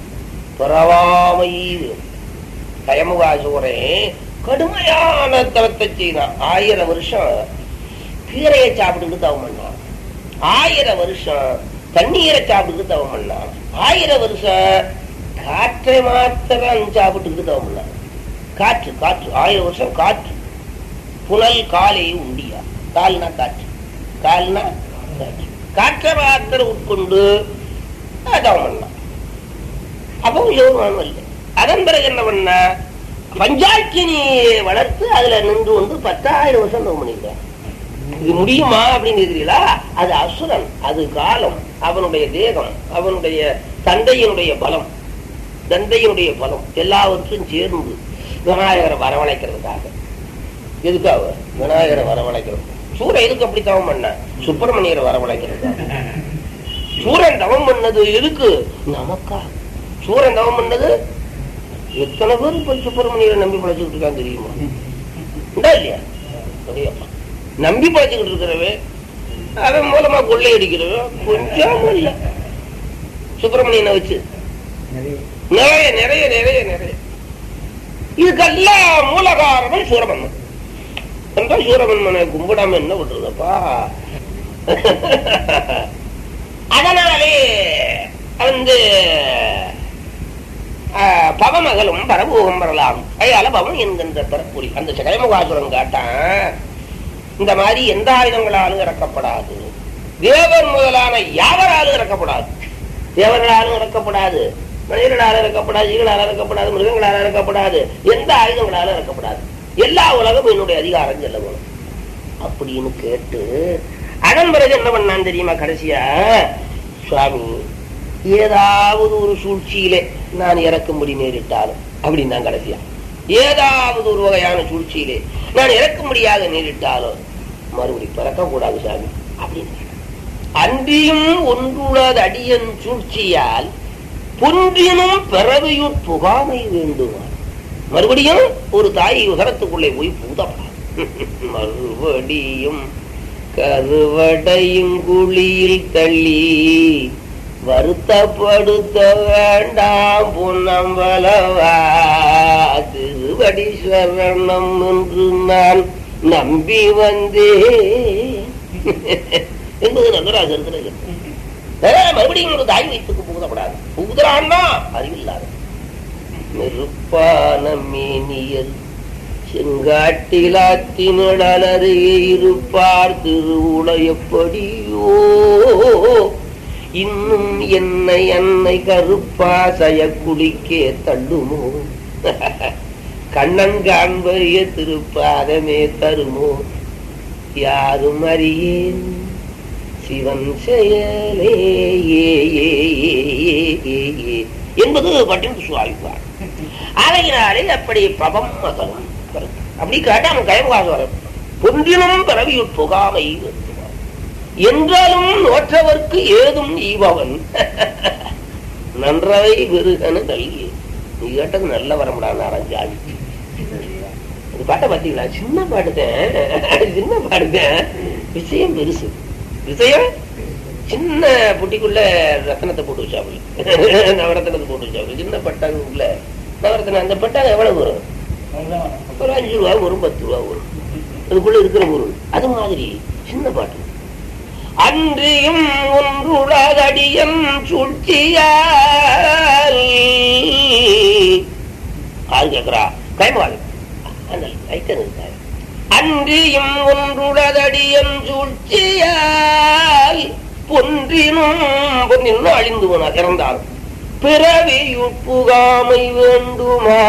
பரவாமை வேண்டும். கயமுகாசூரே கடுமையான தவத்தை செய்தான். ஆயிரம் வருஷம் கீரையை சாப்பிட்டு தவம் பண்ணான். ஆயிரம் வருஷம் தண்ணீரை சாப்பிட்டு தவம் பண்ணான். ஆயிரம் வருஷம் காற்றை மாத்திரம் சாப்பிட்டு தவம் பண்ணான். காற்று காற்று ஆயிரம் வருஷம் காற்று. புனல் காலை உண்டியா. கால்னா காற்று, கால்னா காற்று. காற்றை மாத்திரம் உட்கொண்டு தவம் பண்ணான். அப்போ யோகம் இல்லை. அதன் பிறகு என்ன பண்ண பஞ்சாக்கினி வளர்த்து அதுல நின்று வந்து பத்தாயிரம் வருஷம் தவம் பண்ணிருக்கான். இது முடியுமா அப்படின்னு கேக்குறீங்களா? அது அசுரன், அது காலம், அவனுடைய தேகம், அவனுடைய தந்தையினுடைய பலம், தந்தையினுடைய பலம் எல்லாவற்றும் சேர்ந்து விநாயகரை வரவழைக்கிறதுக்காக. எதுக்காக விநாயகரை வரவழைக்கிறது? சூரன் எதுக்கு அப்படி தவம் பண்ண? சுப்பிரமணியரை வரவழைக்கிறதுக்காக. சூரன் தவம் பண்ணது எதுக்கு? நமக்கா சூரன் தவம் பண்ணது எத்தனை பேர் இப்ப சுப்பிரமணியரை நம்பி பழச்சுக்கிட்டு இருக்கான்னு தெரியுமா? உண்டா இல்லையா? நம்பி பழச்சுக்கிட்டு இருக்கிறவன் அவன் மூலமா கொள்ளையடிக்கிறவன் கொஞ்சம் இல்ல. சுப்பிரமணியனை வச்சு நிறைய நிறைய நிறைய நிறைய இதுக்கெல்லாம் மூல காரணம் சூரமன்மன். சூரமன்மனை கும்பிடாம என்ன பண்றதப்பா? அதனாலே வந்து பவமகளும் பரபோகம் வரலாம். அயால பவம் என்கின்ற பரப்புரி அந்த சகயமுகாசுரம் காட்டான். இந்த மாதிரி எந்த ஆயுதங்களாலும் இறக்கப்படாது. தேவர் முதலான யாவராலும் இறக்கப்படாது. தேவர்களாலும் இறக்கப்படாது, மனிதர்களால் இறக்கப்படாது, ஈகளால் இறக்கப்படாது, மிருகங்களால் இறக்கப்படாது, எந்த ஆயுதங்களாலும் இறக்கப்படாது. எல்லா உலகம் என்னுடைய அதிகாரம் செல்ல போகணும் அப்படின்னு கேட்டு அதன் பிறகு என்ன பண்ணான் தெரியுமா? கடைசியா சுவாமி ஏதாவது ஒரு சூழ்ச்சியிலே நான் இறக்கும்படி நேரிட்டாலும் அப்படின்னு நான் கடைசியா ஏதாவது ஒரு வகையான சூழ்ச்சியிலே நான் இறக்கும்படியாக நேரிட்டாலும் மறுபடி பிறக்க கூடாது சாமி அப்படின்னு. அன்றியும் ஒன்றுள்ளது அடியன் சூழ்ச்சியால் பொன்றினும் பிறவியுட் புகாமை வேண்டுவார். மறுபடியும் ஒரு தாய் உதரத்துக்குள்ளே போய் பூதப்பா மறுபடியும் கருவடையும் குழியில் தள்ளி வருத்தப்படுத்த வேண்டாம் பொன்னம்பலவா திருவடி சரணம் என்று நான் நம்பி வந்தேன் என்பது நந்தராஜர். மறுபடியும் ஒரு தாய் வயிற்றுக்கு புகுதப்படாது. புகுதலான்னா அறிவில்லாத நெருப்பான மேனியல் செங்காட்டிலாத்தினல் அலறையே இருப்பார் திருவுடையப்படியோ இன்னும் என்னை அன்னை கருப்பா சய குடிக்கே தள்ளுமோ கண்ணன் காண்பறிய திருப்பாதமே தருமோ யாரும் அறியேன் சிவன் செயலே என்பது பட்டின் சுவாமிப்பார். அதையினாலே அப்படி பவம் மகனும் அப்படி கேட்டா அவன் கயமுகாச வர பொன்றினும் பிறவியுட் புகாமை என்றாலும் நோற்றவர்க்கு ஏதும் ஈபவன் நன்றவை விருகனு நல்கி. நீ கேட்டது நல்ல வரமுடா நாராஜாமி. இது பாட்டை பார்த்தீங்களா? சின்ன பாட்டுதான், சின்ன பாட்டுதான், விஷயம் பெருசு. விஷயம் சின்ன புட்டிக்குள்ள ரத்தனத்தை போட்டு வச்சாப்புல, நவரத்தனத்தை போட்டு வச்சாப்புல. சின்ன பட்டாங்குள்ள நவரத்தனம். அந்த பட்டாங்க எவ்வளவு வரும்? ஒரு அஞ்சு ரூபா வரும், பத்து ரூபா வரும். அதுக்குள்ள இருக்கிற பொருள் அது மாதிரி சின்ன பாட்டு. அன்றியும் ஒன்றுடடியன் சூழ்ச்சியால் ஆறு கேட்கிறா கைமாள் அன்றியும் ஒன்றுடடியன் சூழ்ச்சியால் பொன்றினும் பொன்னினும் அழிந்து போனார், இறந்தார். பிறவியுட்புகாமை வேண்டுமா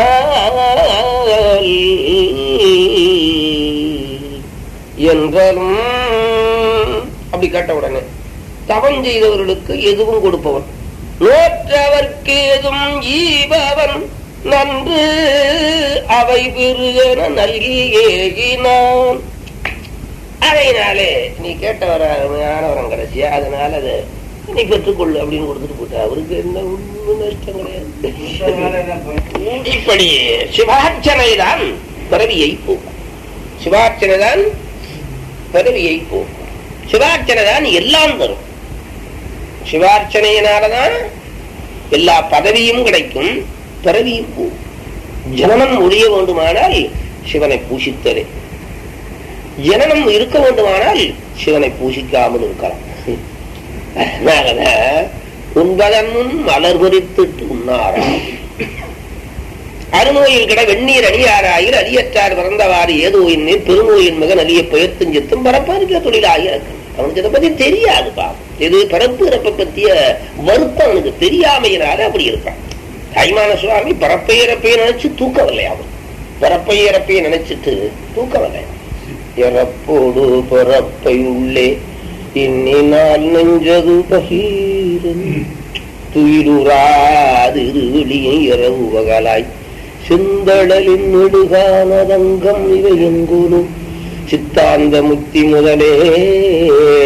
என்றாலும் அப்படி கேட்ட உடனே தவம் செய்தவர்களுக்கு எதுவும் கொடுப்பவன், நோற்றவர்க்கு எதுவும் ஈபவன் நன்று அவை பெருகன நல்கி ஏகினான். அதையினாலே நீ கேட்டவர ஞானவரம் கடைசியா, அதனால அதை நீ பெற்றுக்கொள்ளு அப்படின்னு கொடுத்துட்டு போட்ட. அவருக்கு என்ன ஒண்ணு நஷ்டம் கிடையாது. இப்படி சிவார்ச்சனை தான் பிறவியை போக்கும். சிவார்ச்சனை தான் பிறவியை போக்கும். சிவார்ச்சனை தான் எல்லாம் தரும். சிவார்ச்சனையினாலதான் எல்லா பதவியும் கிடைக்கும், பிறவியும் போகும். ஜனனம் ஒழிய வேண்டுமானால் சிவனை பூசித்தரே, ஜனனம் இருக்க வேண்டுமானால் சிவனை பூசிக்காமல் இருக்கலாம். உண்பதன் மலர் பொறித்துட்டு உண்ணாரா அருநோயில் கிட வெந்நீர் அணியாராயில் அலியற்றார் பிறந்தவாறு ஏதோ எண்ணீர் பெருநோயின் மகன் அலிய பெயர்த்தும் சித்தும் பரப்பாதிக்க தொழிலாக இருக்கு. அவனுக்கு இதை பத்தி தெரியாது. பாவம், இது பரப்பு இறப்பை பத்திய வருத்தம் அவனுக்கு தெரியாமையினால அப்படி இருக்கான். தாய்மான சுவாமி பரப்பை இறப்பையை நினைச்சு தூக்கவில்லை. அவன் பரப்பை இறப்பையை நினைச்சிட்டு தூக்கவில்லை. இறப்போடு பரப்பை உள்ளே எண்ணினால் நெஞ்சது பகீரன் துயிலுறாதிருளியை இரவு வகலாய் சிந்தடலின் நெடுகானதங்கம் இவை எங்கூரும் சித்தாந்த முத்தி முதலே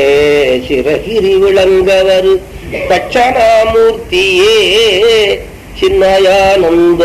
சிறகிரி விளங்கவரு தட்சணாமூர்த்தியே சின்னயானந்த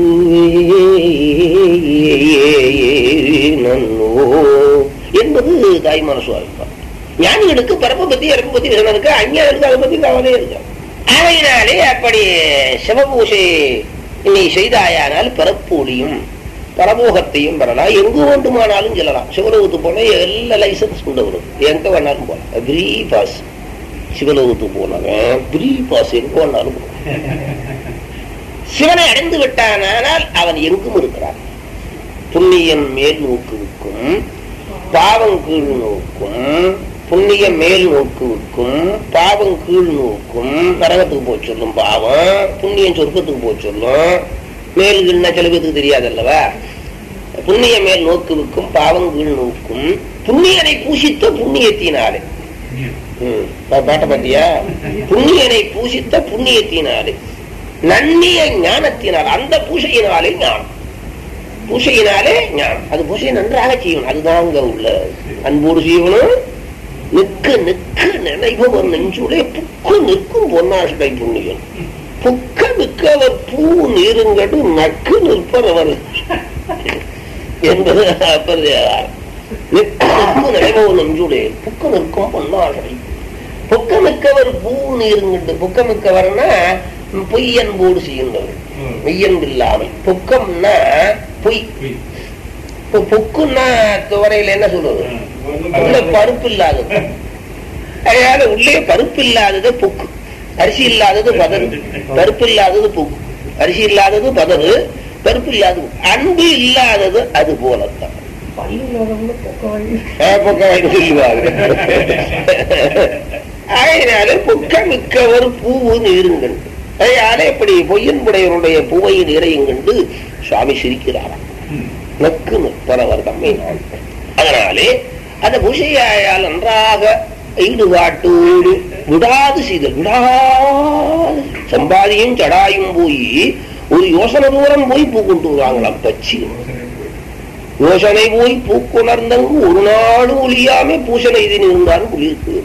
நன்னோ என்பது தாய்மான சுவாமிப்பார். ஞானிகளுக்கு பிறப்பை பத்தி இறப்பு பத்தி விசனம் இருக்கு, அஞ்ஞானிகளுக்கு அதை பத்தி கவலையே இருக்கு. அதையினாலே அப்படி சிவபூசை நீ செய்தாயானால் பிறப்பு ஒளியும் பரமோகத்தையும் பெறலாம், எங்கு வேண்டுமானாலும் செல்லலாம். சிவலோகத்து போனா எல்லா லைசன்ஸ் கொண்டவரும் எங்க வேணாலும் போகலாம். Free pass. சிவலோகத்து போனவன் ஃப்ரீ பாஸ் எங்க வேணாலும் போகலாம். சிவனை அடைந்து விட்டானால் அவன் எங்கும் இருக்கிறான். புண்ணியம் மேல் நோக்குவிக்கும், பாவம் கீழ் நோக்கும். புண்ணியம் மேல் நோக்குவிக்கும், பாவம் கீழ் நோக்கும். நரகத்துக்கு போய் சொல்லும் பாவம், புண்ணியம் சொர்க்கத்துக்கு போய் சொல்லும். மேல் கீழ்னா சில பேருக்கு தெரியாதல்லவா. புண்ணிய மேல் நோக்குவிக்கும், பாவம் கீழ் நோக்கும். புண்ணியனை பூசித்த புண்ணியத்தினாலே, பாட்ட பாத்தியா, புண்ணியனை பூசித்த புண்ணியத்தினாலே, நன்னிய ஞானத்தினால், அந்த பூசையினாலே ஞானம். பூசையினாலே ஞானம். அது பூசையை நன்றாக செய்யணும். அதுதான் அங்க உள்ள அன்போடு செய்யணும். நிற்கு நிற்கு நினைப்பவர் நெஞ்சுடைய புக்கு நிற்கும் பொன்னாசை புண்ணியம். புக்க மிக்கவர் பூ நீருங்கடு நக்கு நிற்பர் அவர் என்பது நினைப்பவர் நெஞ்சுடைய புக்க நிற்கும் பொன்னாசை. புக்க மிக்கவர் பூ நீருங்கட்டு. புக்க மிக்கவர்னா பொய்யன்போடு செய்கின்றவர், மெய்யன்பு இல்லாமல். புக்கம்னா பொய். பொக்குன்னா துவரையில என்ன சொல்றது, உள்ள பருப்பு இல்லாதது. அதனால உள்ளே பருப்பு இல்லாதது பொக்கு. அரிசி இல்லாதது பதறு, பருப்பு இல்லாதது பொக்கு. அரிசி இல்லாதது பதறு, பருப்பு இல்லாதது. அன்பு இல்லாதது அது போலத்தான். சொல்லுவாங்க. அதனால புக்க மிக்கவர் பூவு நீருங்கள். அதனால இப்படி பொய்யன்புடையவருடைய பூவையின் இறையும் கண்டு சுவாமி சிரிக்கிறாராம். நக்கு நிற்பவர் தம்மை நான். அதனாலே அந்த பூசையால் நன்றாக ஈடுபாட்டோடு விடாது செய்தல். விடாது சம்பாதியும் சடாயும் போய் ஒரு யோசனை தூரம் போய் பூ கொண்டு வருவாங்களாம். பச்சி யோசனை போய் பூக்குணர்ந்தங்கு ஒரு நாடு ஒழியாமே பூசனை இது இருந்தாலும் குளிர்க்கு.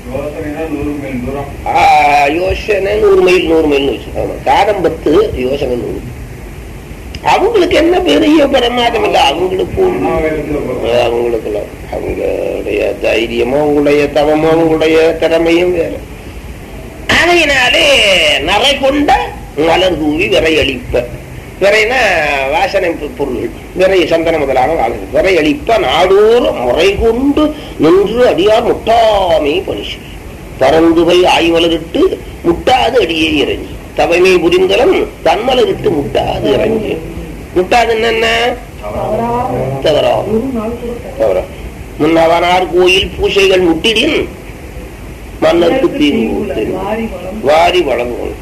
யோசனை நூறு மைல் நூறு மைல் வச்சு காரம் பத்து யோசனை நூறு. அவங்களுக்கு என்ன பெரிய பிரமாதம் இல்லை. அவங்களுக்கு அவங்களுக்கு அவங்களுடைய தைரியமோ அவங்களுடைய தவமோ அவங்களுடைய திறமையும் வேற. அதையினாலே நரை கொண்ட மலர் தூவி விரை அளிப்ப. விரைனா வாசனை பொருள். விரை சந்தன முதலாக வாசனை. விரை அளிப்ப நாடோறும் முறை கொண்டு நின்று அடியார் முட்டாமை பணிச்சு பறந்து போய் ஆய்மலரிட்டு முட்டாது அடியே இறங்கி தவமே புரிந்தலம் தன்மலரிட்டு முட்டாது இறங்கி. முட்டாது என்ன தவறா தவற. முன்னவனார் கோயில் பூசைகள் முட்டிடின் மன்னருக்கு தீர்வு வாரி வழங்கும்.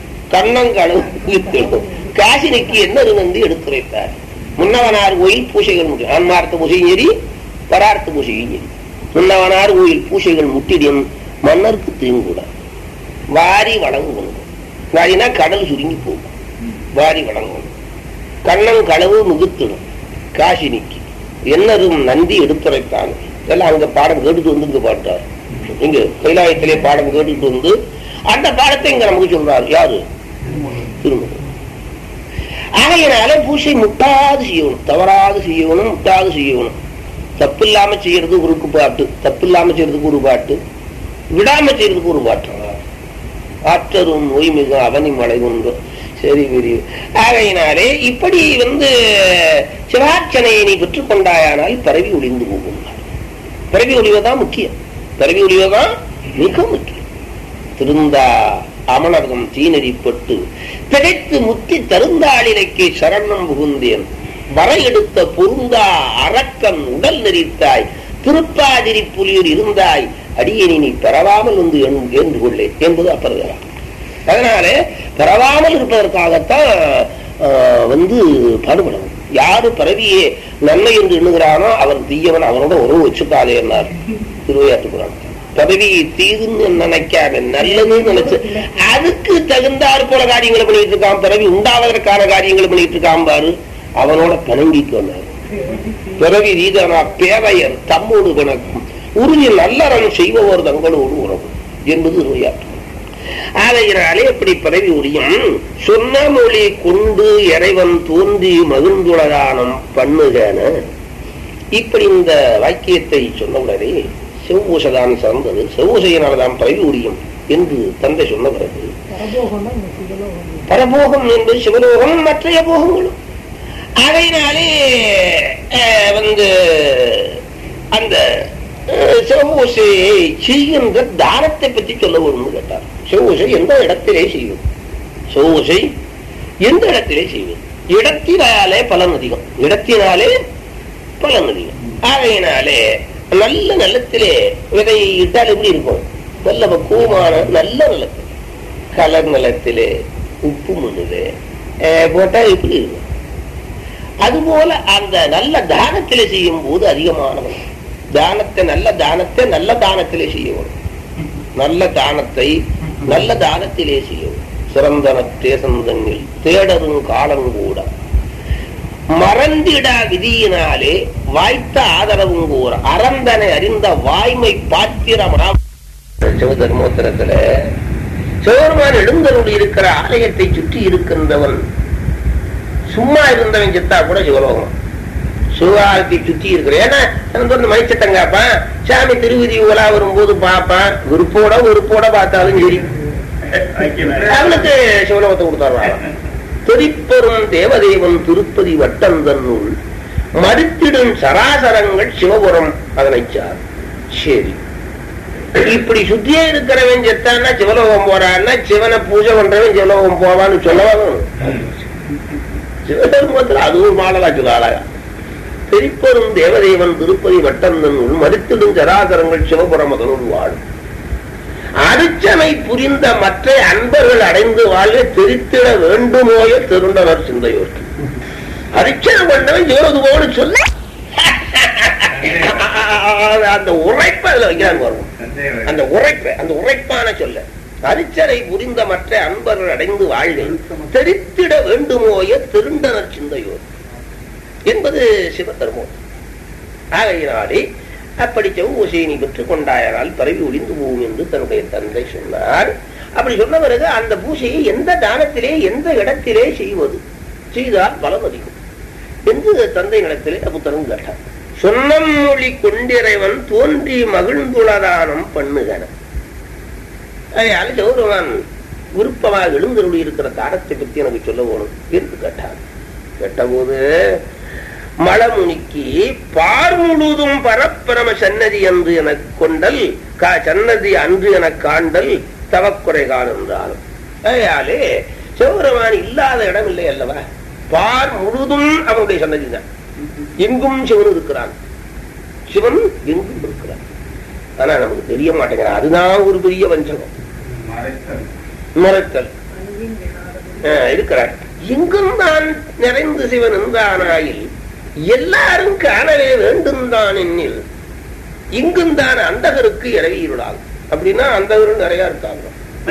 கண்ணங்களவு காசினிக்கு என்ன வந்து எடுத்துரைத்தார். முன்னவனார் கோயில் பூசைகள் முட்டி ஆன்மார்த்த பூசையும் சரி பரார்த்த பூசையும் சரி. முன்னவனார் கோயில் பூசைகள் முட்டிடின் மன்னருக்கு தீங்கூட வாரி வழங்கும். வாரினா கடல் சுருங்கி போகும். வாரி வழங்கும். கண்ணன் களவு முகுத்திடும். காசினிக்கு என்னதும் நந்தி எடுத்துரைத்தான். இதெல்லாம் அங்க பாடம் கேட்டுட்டு வந்து இங்க பாட்டார். இங்க கைலாயத்திலே பாடம் கேட்டுட்டு வந்து அந்த பாடத்தை இங்க நமக்கு சொல்றாரு. யாரு? திருமணம். ஆகையினால பூசை முட்டாது செய்யணும், தவறாது செய்யணும், முட்டாது செய்யணும். தப்பு இல்லாம செய்யறது ஒரு பாட்டு, தப்பு இல்லாம செய்யறதுக்கு ஒரு பாட்டு, விடாம செய்யறதுக்கு ஒரு பாட்டு. ஆற்றரும் நோய்மிகு அவனி மழை கொண்டு சரி பெரிய. ஆகையினாலே இப்படி வந்து சிவார்ச்சனையை நீ பெற்றுக் கொண்டாயானால் பரவி ஒளிந்து போகும். பரவி ஒளிவதான் முக்கியம். பரவி ஒளிவதான் மிக முக்கியம். திருந்தா அமனர்தம் தீநெறிப்பட்டு திகைத்து முத்தி தருந்தாளினைக்கு சரணம் புகுந்தேன் வர எடுத்த பொருந்தா அரக்கன் உடல் நெறித்தாய் திருப்பாதிரி புலியூர் இருந்தாய் அடியேனி நீ பெறவாமல் வந்து ஏந்து கொள்ளே என்பது அப்பறதா. அதனால பெறவாமல் இருப்பதற்காகத்தான் வந்து பாடுபடணும். யாரு பரவியே நன்மை என்று எண்ணுகிறானோ அவன் தீயவன், அவனோட உறவு வச்சுக்காதே என்னார் திருவையாற்று புராணம். பதவி தீதுன்னு நினைக்காம நல்லதுன்னு நினைச்சு அதுக்கு தகுந்தாறு போல காரியங்களை பண்ணிட்டு இருக்கான். பிறவி உண்டாவதற்கான காரியங்களை பண்ணிட்டு இருக்கான் பாரு, அவனோட பிணங்கிக்கொண்டார். பிறவி ரீதனா பேரையர் தம்மோடு பிணக்கும் உறுதி நல்லறம் செய்பவர் தங்களோடு உறவு என்பது நோயாற்று. ஆகையினாலே எப்படி பரவி ஒளியும் சொன்ன மொழி கொண்டு இறைவன் தோன்றி மகிழ்ந்துளதானம் பண்ணுகன. இப்படி இந்த வாக்கியத்தை சொன்னவுடனே செவ்வூசைதான் சிறந்தது, செவ்வூசையினால்தான் பரவி ஒளியும் என்று தந்தை சொன்ன பிறகு பரபோகம் என்பது சிவலோகம், மற்றைய போகங்களும். அதையினாலே வந்து அந்த சிவபூசையை செய்கின்ற தானத்தை பற்றி சொல்ல வேணும்னு கேட்டார். சிவபூசை எந்த இடத்திலே செய்வது, சிவபூசை எந்த இடத்திலே செய்வது, இடத்தினாலே பலன் அதிகம், இடத்தினாலே பலன் அதிகம். ஆகையினாலே நல்ல நிலத்திலே விதையை இட்டால் எப்படி இருக்கும், நல்ல பக்குவமான நல்ல நிலத்தில், கலர் நிலத்திலே உப்பு மண்ணுது போட்டா எப்படி இருக்கும். அதுபோல அந்த நல்ல தானத்திலே செய்யும் போது அதிகமானவன் தானத்தை, நல்ல தானத்தை நல்ல தானத்திலே செய்யவும், நல்ல தானத்தை நல்ல தானத்திலே செய்யவும். சிறந்தன தேசந்தங்கள் தேடரும் காலம் கூட மறந்திடா விதியினாலே வாய்த்த ஆதரவும் கூற அறந்தனை அறிந்த வாய்மை பாத்திரமா. சிவதர்மோத்தரத்துல சிவபெருமான் எழுந்தருள் இருக்கிற ஆலயத்தை சுற்றி இருக்கின்றவன் சும்மா இருந்தவன் செத்தா கூட சிவலோகம். சிவாலயத்தை சுற்றி இருக்கிற ஏன்னா மணிச்சட்டம் காப்பான், சாமி திருவிதி உலா வரும்போது பார்ப்பான், விருப்போட விருப்போட பார்த்தாலும் சரி அவனுக்கு சிவலோகத்தை கொடுத்தாருவாங்க. திருப்பெரும் தேவதேவன் திருப்பதி வட்டந்தன்னுள் மறுத்திடும் சராசரங்கள் சிவபுரம் அதனைச்சார். சரி, இப்படி சுத்தியே இருக்கிறவன் செத்தான்னா சிவலோகம் போறான்னா சிவனை பூஜை பண்றவன் சிவலோகம் போவான்னு சொல்லவாங்க. சிவதர்மத்தில் அதுவும் மாடலா சொல்லாளா. திருப்பெரும் தேவதேவன் திருப்பதி வட்டந்தன்னுள் மறுத்திடும் சராசரங்கள் சிவபுரம் அதனுள் வாழும். அரிச்சனை புரிந்த மற்ற அன்பர்கள் அடைந்து வாழ்வை தெரித்திட வேண்டுமோய திருண்டனர் சிந்தையோர்க்கு. அரிச்சனை பண்ணவன் சிவதுவோடு சொல்ல அந்த உரைப்பை அதுல வைக்கிறான் வரும். அந்த உரைப்பை அந்த உரைப்பான சொல்ல அரிச்சனை புரிந்த மற்ற அன்பர்கள் அடைந்து வாழ்வை தெரித்திட வேண்டுமோய திருண்டனர் சிந்தையோர் என்பது சிவதர்மம். ஆகையினாலே அப்படி செவ்வூசையை நீ பெற்றுக் கொண்டாயால் பரவி ஒளிந்து போகும் என்று தன்னுடைய தந்தை சொன்னார். அப்படி சொன்ன பிறகு அந்த பூசையை எந்த தானத்திலே எந்த இடத்திலே செய்வது, செய்தால் பலம் அதிகம் என்று தந்தை நிலத்திலே புத்தகம் கேட்டார். சொன்னம் மொழி கொண்டிறைவன் தோன்றி மகிழ்ந்துளதானம் பண்ணுகன. அதனால கௌரவன் விருப்பமாக எழுந்தருளி இருக்கிற தானத்தை பற்றி எனக்கு சொல்ல வேணும் என்று கேட்டார். கேட்டபோது மலமுனிக்கு பார் முழுதும் பரப்பரம சன்னதி என்று என கொண்டல் சன்னதி அன்று என காண்டல் தவக்குறை காணாலும். அதனாலே சிவபெருமான் இல்லாத இடம் இல்லை அல்லவா, பார் முழுதும் அவனுடைய சன்னதி தான். எங்கும் சிவன் இருக்கிறான், சிவன் எங்கும் இருக்கிறான். ஆனா நமக்கு தெரிய மாட்டேங்கிறான். அதுதான் ஒரு பெரிய வஞ்சகம், மறைத்தல். இருக்கிறான் எங்கும் தான் நிறைந்து சிவன் என்றானாயில் எல்லாரும் காணவே வேண்டும் தான் என்னில் இங்கும் தான் அந்தகருக்கு இறவி இருளாகும். அப்படின்னா அந்தகரும் நிறைய இருக்காங்க.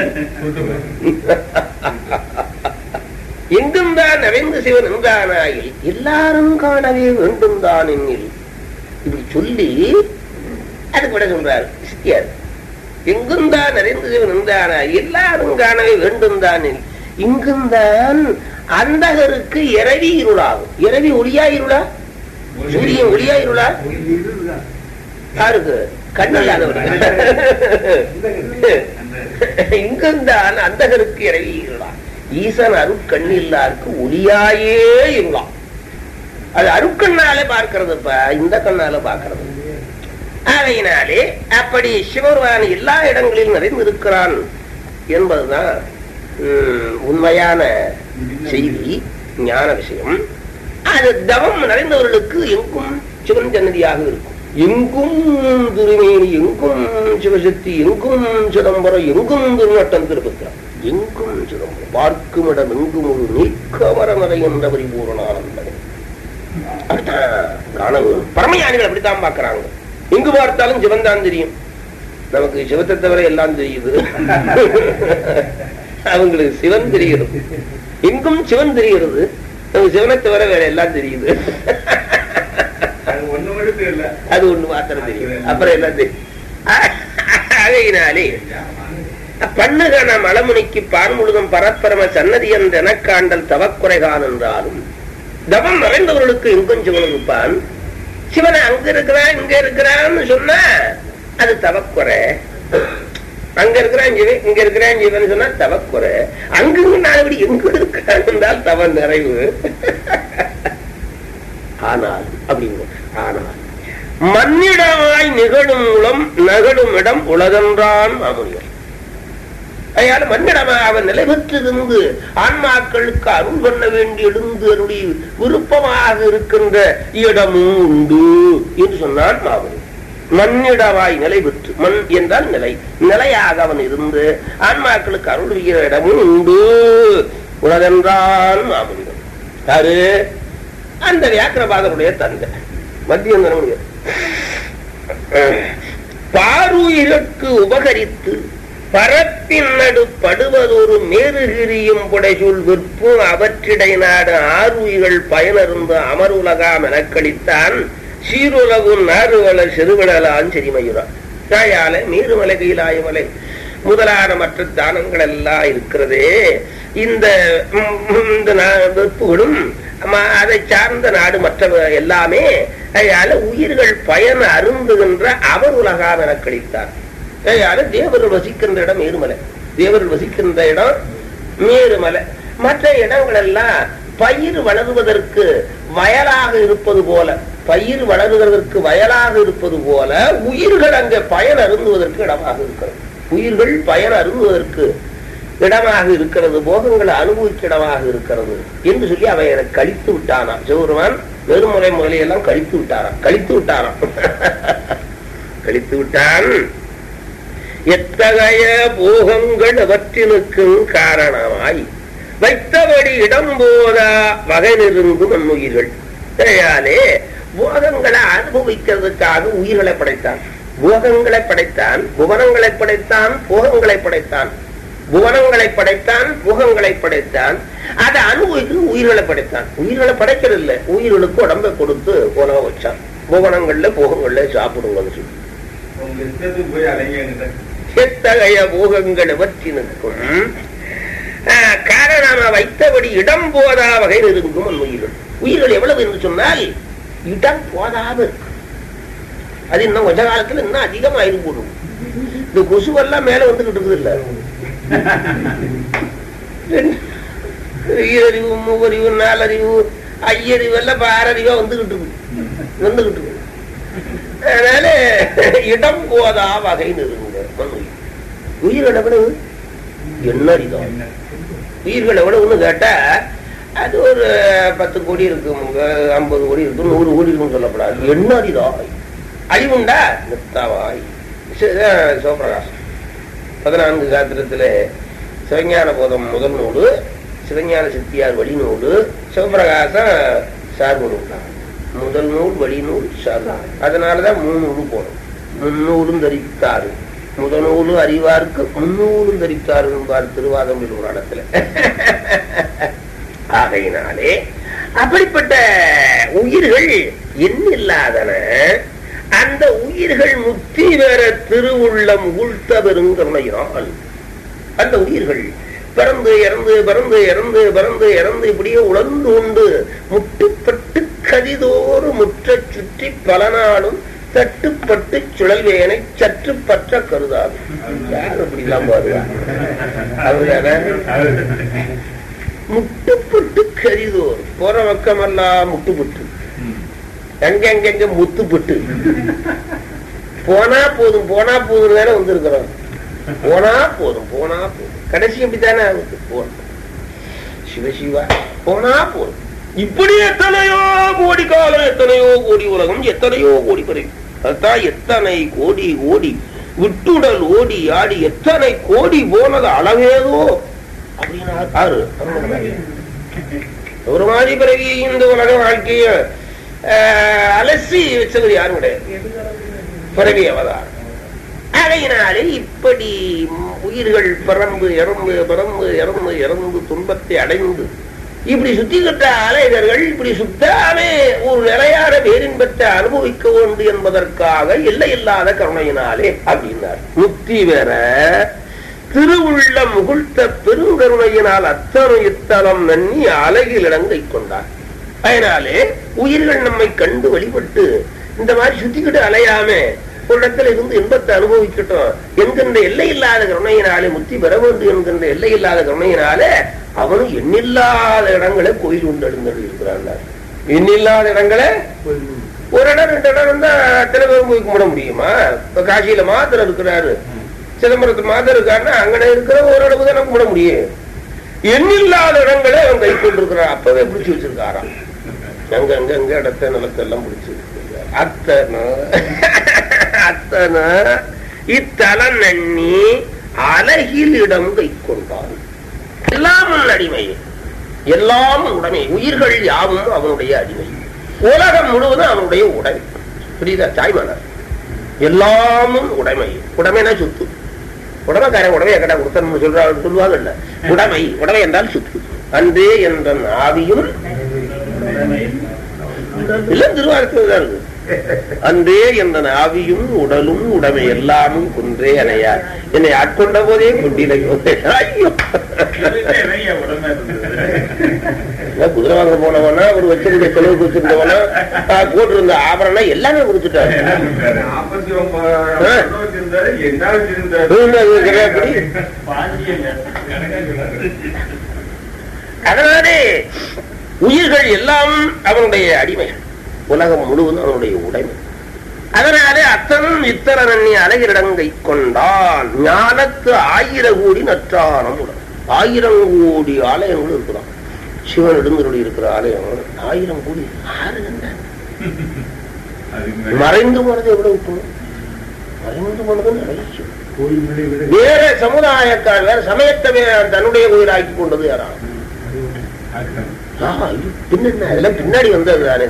எங்கும் தான் நிறைந்து சிவன் என்றானாயில் எல்லாரும் காணவே வேண்டும் தான் என்னில் இப்படி சொல்லி அது கூட சொல்றாரு சித்தியார். எங்கும் தான் நிறைந்து சிவன் என்றானா எல்லாரும் காணவே வேண்டும் தான் இங்கும் தான் அந்தகருக்கு இரவி இருளாகும். இரவி ஒளியா இருளா, சூரியன் ஒளியா இருளா, யாருக்கு கண்ணில்லாதவர்கள். இங்கும் தான் அந்தகருக்கு இரவி இருளா, ஈசன் அருட்கண்ணில்லாருக்கு ஒளியாயே இருளாம். அது அருட்கண்ணாலே பார்க்கறதுப்பா, இந்த கண்ணால பார்க்கறது. ஆகையினாலே அப்படி சிவபெருமான் எல்லா இடங்களிலும் நிறைந்திருக்கிறான் என்பதுதான் உண்மையான செய்தி, ஞான விஷயம். அது தவம் நிறைந்தவர்களுக்கு எங்கும் சிவன் சன்னதியாக இருக்கும். எங்கும் திருமேனி, எங்கும் சிவசக்தி, எங்கும் சிதம்பரம், எங்கும் திருநட்டம் திருப்பத்திரம், எங்கும் சிதம்பரம் பார்க்கும் இடம் எங்கும் ஒரு நீக்கமரமறை என்ற பரிபூரணானந்தனை அப்படித்தான் காண. பரமஞானிகள் அப்படித்தான் பார்க்கிறாங்க. எங்கு பார்த்தாலும் சிவன் தான் தெரியும். நமக்கு சிவத்தை தவிர எல்லாம் தெரியுது, அவங்களுக்கு சிவன் தெரிகிறது. எங்கும் சிவன் தெரிகிறது, நமக்கு சிவனை தவிர வேற எல்லாம் தெரியுது. அது ஒண்ணு மாத்திரம் தெரியும், அப்புறம் எல்லாம் தெரியும். ஆகையினாலே பண்ணுகன மலமுனிக்கு பான் முழுதும் பரப்பரம சன்னதி என்ற எனக்காண்டல் தவக்குறைகான் என்றாலும் தவம் மறைந்தவர்களுக்கு எங்கும் சிவன் இருப்பான். சிவனை அங்க இருக்கிறான் இங்க இருக்கிறான்னு சொன்னா அது தவக்குறை. அங்க இருக்கிறான் ஜீவன் இங்க இருக்கிறான் ஜீவன் சொன்னா தவக்குறை. அங்கு நாளபடி எங்க இருக்கிறான் என்றால் தவ நிறைவு. ஆனால் அப்படிங்க ஆனால் மண்ணிடமாய் நிகழும் மூலம் நகழும் இடம் உலகன்றான் மாமுனிவர். அதனால மண்ணிடமாக அவன் நிலை பெற்றிருந்து ஆன்மாக்களுக்கு அருள் பண்ண வேண்டி எழுந்து அவருடைய விருப்பமாக இருக்கின்ற இடமும் உண்டு என்று சொன்னான் மாமுனி. மண்ணிடமாய் நிலை பெற்று, மண் என்றால் நிலை, நிலையாக அவன் இருந்து ஆன்மாக்களுக்கு அருள் செய்கிற இடமும் உண்டு உலகன்றான் மாமுனிவர். யாரு? அந்த வியாக்கிரபாதனுடைய தந்தை மத்திய பாருயிருக்கு உபகரித்து பரப்பின் நடு படுவதொரு மேறுகிரியும் புடைசூழ் விற்பும் அவற்றிடை நாடு ஆறுயிர்கள் பயனருந்து அமர் உலகாம் எனக்களித்தான் சீருலகும் நாறுவளர் சிறுவிடலான் செறிமயுரா. தாயால மீறுமலை கையிலாயமலை முதலான மற்ற தானங்கள் எல்லாம் இருக்கிறதே. இந்த வெறுப்புகளும் அதை சார்ந்த நாடு மற்ற எல்லாமே அதனால உயிர்கள் பயன் அருந்துகின்ற அவர் உலகாம் என கழித்தார். அதனால தேவர்கள் வசிக்கின்ற இடம் மேருமலை, தேவர்கள் வசிக்கின்ற இடம் மேருமலை. மற்ற இடங்கள் எல்லாம் பயிர் வளருவதற்கு வயலாக இருப்பது போல, பயிர் வளருவதற்கு வயலாக இருப்பது போல உயிர்கள் அங்கே பயன் அருந்துவதற்கு இடமாக இருக்கிறது. உயிர்கள் பயன் அருந்துவதற்கு இடமாக இருக்கிறது, போகங்களை அனுபவிக்க இடமாக இருக்கிறது என்று சொல்லி அவை எனக்கு கழித்து விட்டானாம். சிவபெருமான் வெறுமுறை முதலையெல்லாம் கழித்து விட்டாராம் கழித்து விட்டாராம் கழித்து விட்டான். எத்தகைய போகங்கள் அவற்றினுக்கும் காரணமாய் வைத்தபடி இடம் போதா வகை நெருங்கும் அந்நுயிர்கள். தயாலே போகங்களை அனுபவிக்கிறதுக்காக உயிர்களை படைத்தான், போகங்களை படைத்தான், புவனங்களை படைத்தான், போகங்களை படைத்தான், புவனங்களை படைத்தான், போகங்களை படைத்தான். அதை அனுபவிக்கிறது உயிர்களை படைத்தான். உயிர்களை படைக்கிறது இல்லை, உயிர்களுக்கு உடம்பை கொடுத்து உணவு வச்சான். புவனங்கள்ல போகங்கள்ல சாப்பிடுங்கன்னு சொல்லி எத்தகைய போகங்கள் அவற்றினுக்கும் காரணமா வைத்தபடி இடம் போதா வகை நெருங்கும் உயிர்கள். உயிர்கள் எவ்வளவு என்று சொன்னால் இடம் போதாது இருக்கு. அது இன்னும் கொஞ்ச காலத்துல இன்னும் அதிகமா இருக்கும். இந்த கொசுவெல்லாம் மேல வந்துகிட்டு இருக்குது இல்ல, ஈரறிவு மூவறிவு நாலறிவு ஐயறிவு எல்லாம் ஆறறிவா வந்துகிட்டு இருக்கு வந்துகிட்டு இருக்கு. அதனால இடம் போதா வகை நெருங்க உயிர்கள் எவ்வளவு எண்ணறிதான். உயிர்கள் எவ்வளவுன்னு கேட்டா அது ஒரு பத்து கோடி இருக்கும், ஐம்பது கோடி இருக்கும், நூறு கோடி இருக்கும் சொல்லப்படாது. எண்ணறிதான். அழிவுண்டா நிறுத்தாவாய். சிவபிரகாசம் பதினான்கு சாத்திரத்துல சிவஞான போதம் முதல் நூறு, சிவஞான சித்தியார் வழி நூறு, சிவபிரகாசம் சார்பு நூல். முதல் நூல் வழி நூல் சார்பு. அதனாலதான் மூணு நூறு போடும். முன்னூறும் தரித்தாரு, முதல் நூலு அறிவாருக்கு முன்னூறும் தரித்தாரு என்பார் திருவாதம் புராணத்துல. ஆகையினாலே அப்படிப்பட்ட உயிர்கள் எண்ணில்லாதன. அந்த உயிர்கள் முத்தி வேற திருவுள்ளம் உழ்த்த பெருங்கருணையினால் அந்த உயிர்கள் பிறந்து இறந்து பிறந்து இறந்து பிறந்து இறந்து இப்படியே உழந்து கொண்டு முட்டுப்பட்டு கதிதோறு முற்ற சுற்றி பல நாளும் தட்டுப்பட்டு சுழல்வேனை சற்று பற்ற கருதாது. யார் அப்படிலாம் பாருவா? அவர்தான முட்டுப்பட்டு கரிதோர் போற பக்கமெல்லாம் முட்டுப்பட்டு எங்கெங்க முத்துப்பட்டு போனா போதும் போனா போதும் தானே வந்திருக்கிறோம். போனா போதும் போனா போதும் கடைசி அப்படித்தானே போதும். சிவசிவா போனா போதும். இப்படி எத்தனையோ கோடி காலம், எத்தனையோ கோடி உலகம், எத்தனையோ கோடி பிறகு, அதுதான் எத்தனை கோடி கோடி விட்டுடல் ஓடி ஆடி எத்தனை கோடி போனது அளவேதோ அப்படின்னா ஒரு மாதிரி பிறகு இந்த உலக வாழ்க்கைய அலசி வச்சது யாரும் கிடையாது. பிறவி அவதாரம். அதையினாலே இப்படி உயிர்கள் பிறந்து இறந்து பிறந்து இறந்து இறந்து துன்பத்தை அடைந்து இப்படி சுத்திக்கிட்ட அலைகர்கள் இப்படி சுத்தாமே ஒரு நிலையான பேரின்பத்தை அனுபவிக்க வேண்டும் என்பதற்காக எல்லை இல்லாத கருணையினாலே அப்படின்னார். முக்தி வேற திரு முகுழ்த்த பெருங்கருணையினால் அத்தனை இத்தலம் நன்னி அழகில் இடங்கை கொண்டார். அதனாலே உயிர்கள் நம்மை கண்டு வழிபட்டு இந்த மாதிரி சுத்திக்கிட்டு அலையாம ஒரு இடத்துல இருந்து இன்பத்தை அனுபவிக்கட்டும் என்கின்ற எல்லை இல்லாத கருணையினாலே, முத்தி பெற வேண்டும் என்கின்ற எல்லை இல்லாத கருணையினாலே அவனும் எண்ணில்லாத இடங்களை கோயில் உண்டு எழுந்தது இருக்கிறார். எண்ணில்லாத இடங்களை ஒரு இடம் ரெண்டு இடம் இருந்தா அத்தனை பேரும் போய் கும்பிட முடியுமா? இப்ப காசியில மாத்திரம் இருக்கிறாரு, சிதம்பரத்து மாத்திரம் இருக்காருன்னா அங்கன இருக்கிற ஒரு இடவு தான் கும்பிட முடியும். எண்ணில்லாத இடங்களை அவன் கை கொண்டிருக்கிறான். அப்பவே பிடிச்சி வச்சிருக்காராம். அங்க அங்க அங்க இடத்த நிலத்தெல்லாம் பிடிச்சி வச்சிருக்காரு. அத்தனை அத்தனை இத்தல நன்னி அழகில் இடம் கை கொண்டான். எல்லாம் அடிமை, எல்லாம் உடைமை. உயிர்கள் யாவும் அவனுடைய அடிமை. உலகம் முழுவதும் அவனுடைய உடைமை. புரியுதா தாய்மானார்? எல்லாமும் உடைமை. உடைமைனா சொத்து. உடமைக்காரன் உடமையை கேட்டா கொடுத்த சொல்ற சொல்லுவாங்கல்ல. உடைமை உடைமை என்றால் சொத்து. அன்றே என்ற ஆவியும் எல்லாம் திருவாரத்தில் தான் இருக்கு. அன்றே என்ற ஆவியும் உடலும் உடைமை எல்லாமும் குன்றே அணையார். என்னை ஆட்கொண்ட போதே கொண்டிலை. ஐயோ குதிரை வாங்க போனவனா ஒரு வச்சிருந்த செலவுக்கு வச்சிருந்தவனா போட்டிருந்த ஆபரணம் எல்லாமே கொடுத்துட்டாரு. அதனாலே உயிர்கள் எல்லாம் அவனுடைய அடிமை, உலகம் முழுவதும் அவனுடைய உடைமை. அதனாலே அத்தனும் இத்தர நன்னி அழகிடங்கை கொண்டான். ஞானத்து ஆயிரம் கோடி நற்றானம் உடன். ஆயிரம் கோடி ஆலயங்களும் இருக்கிறான். சிவன் எழுந்தருளி இருக்கிற ஆலயம் ஆயிரம் கோடி. மறைந்து போனது எவ்வளவு? மறைந்து போனது நிறைய. வேற சமுதாயக்கார் வேற சமயத்தை தன்னுடைய கோயிலாக்கி கொண்டது யாராவது அதெல்லாம் பின்னாடி வந்தது தானே.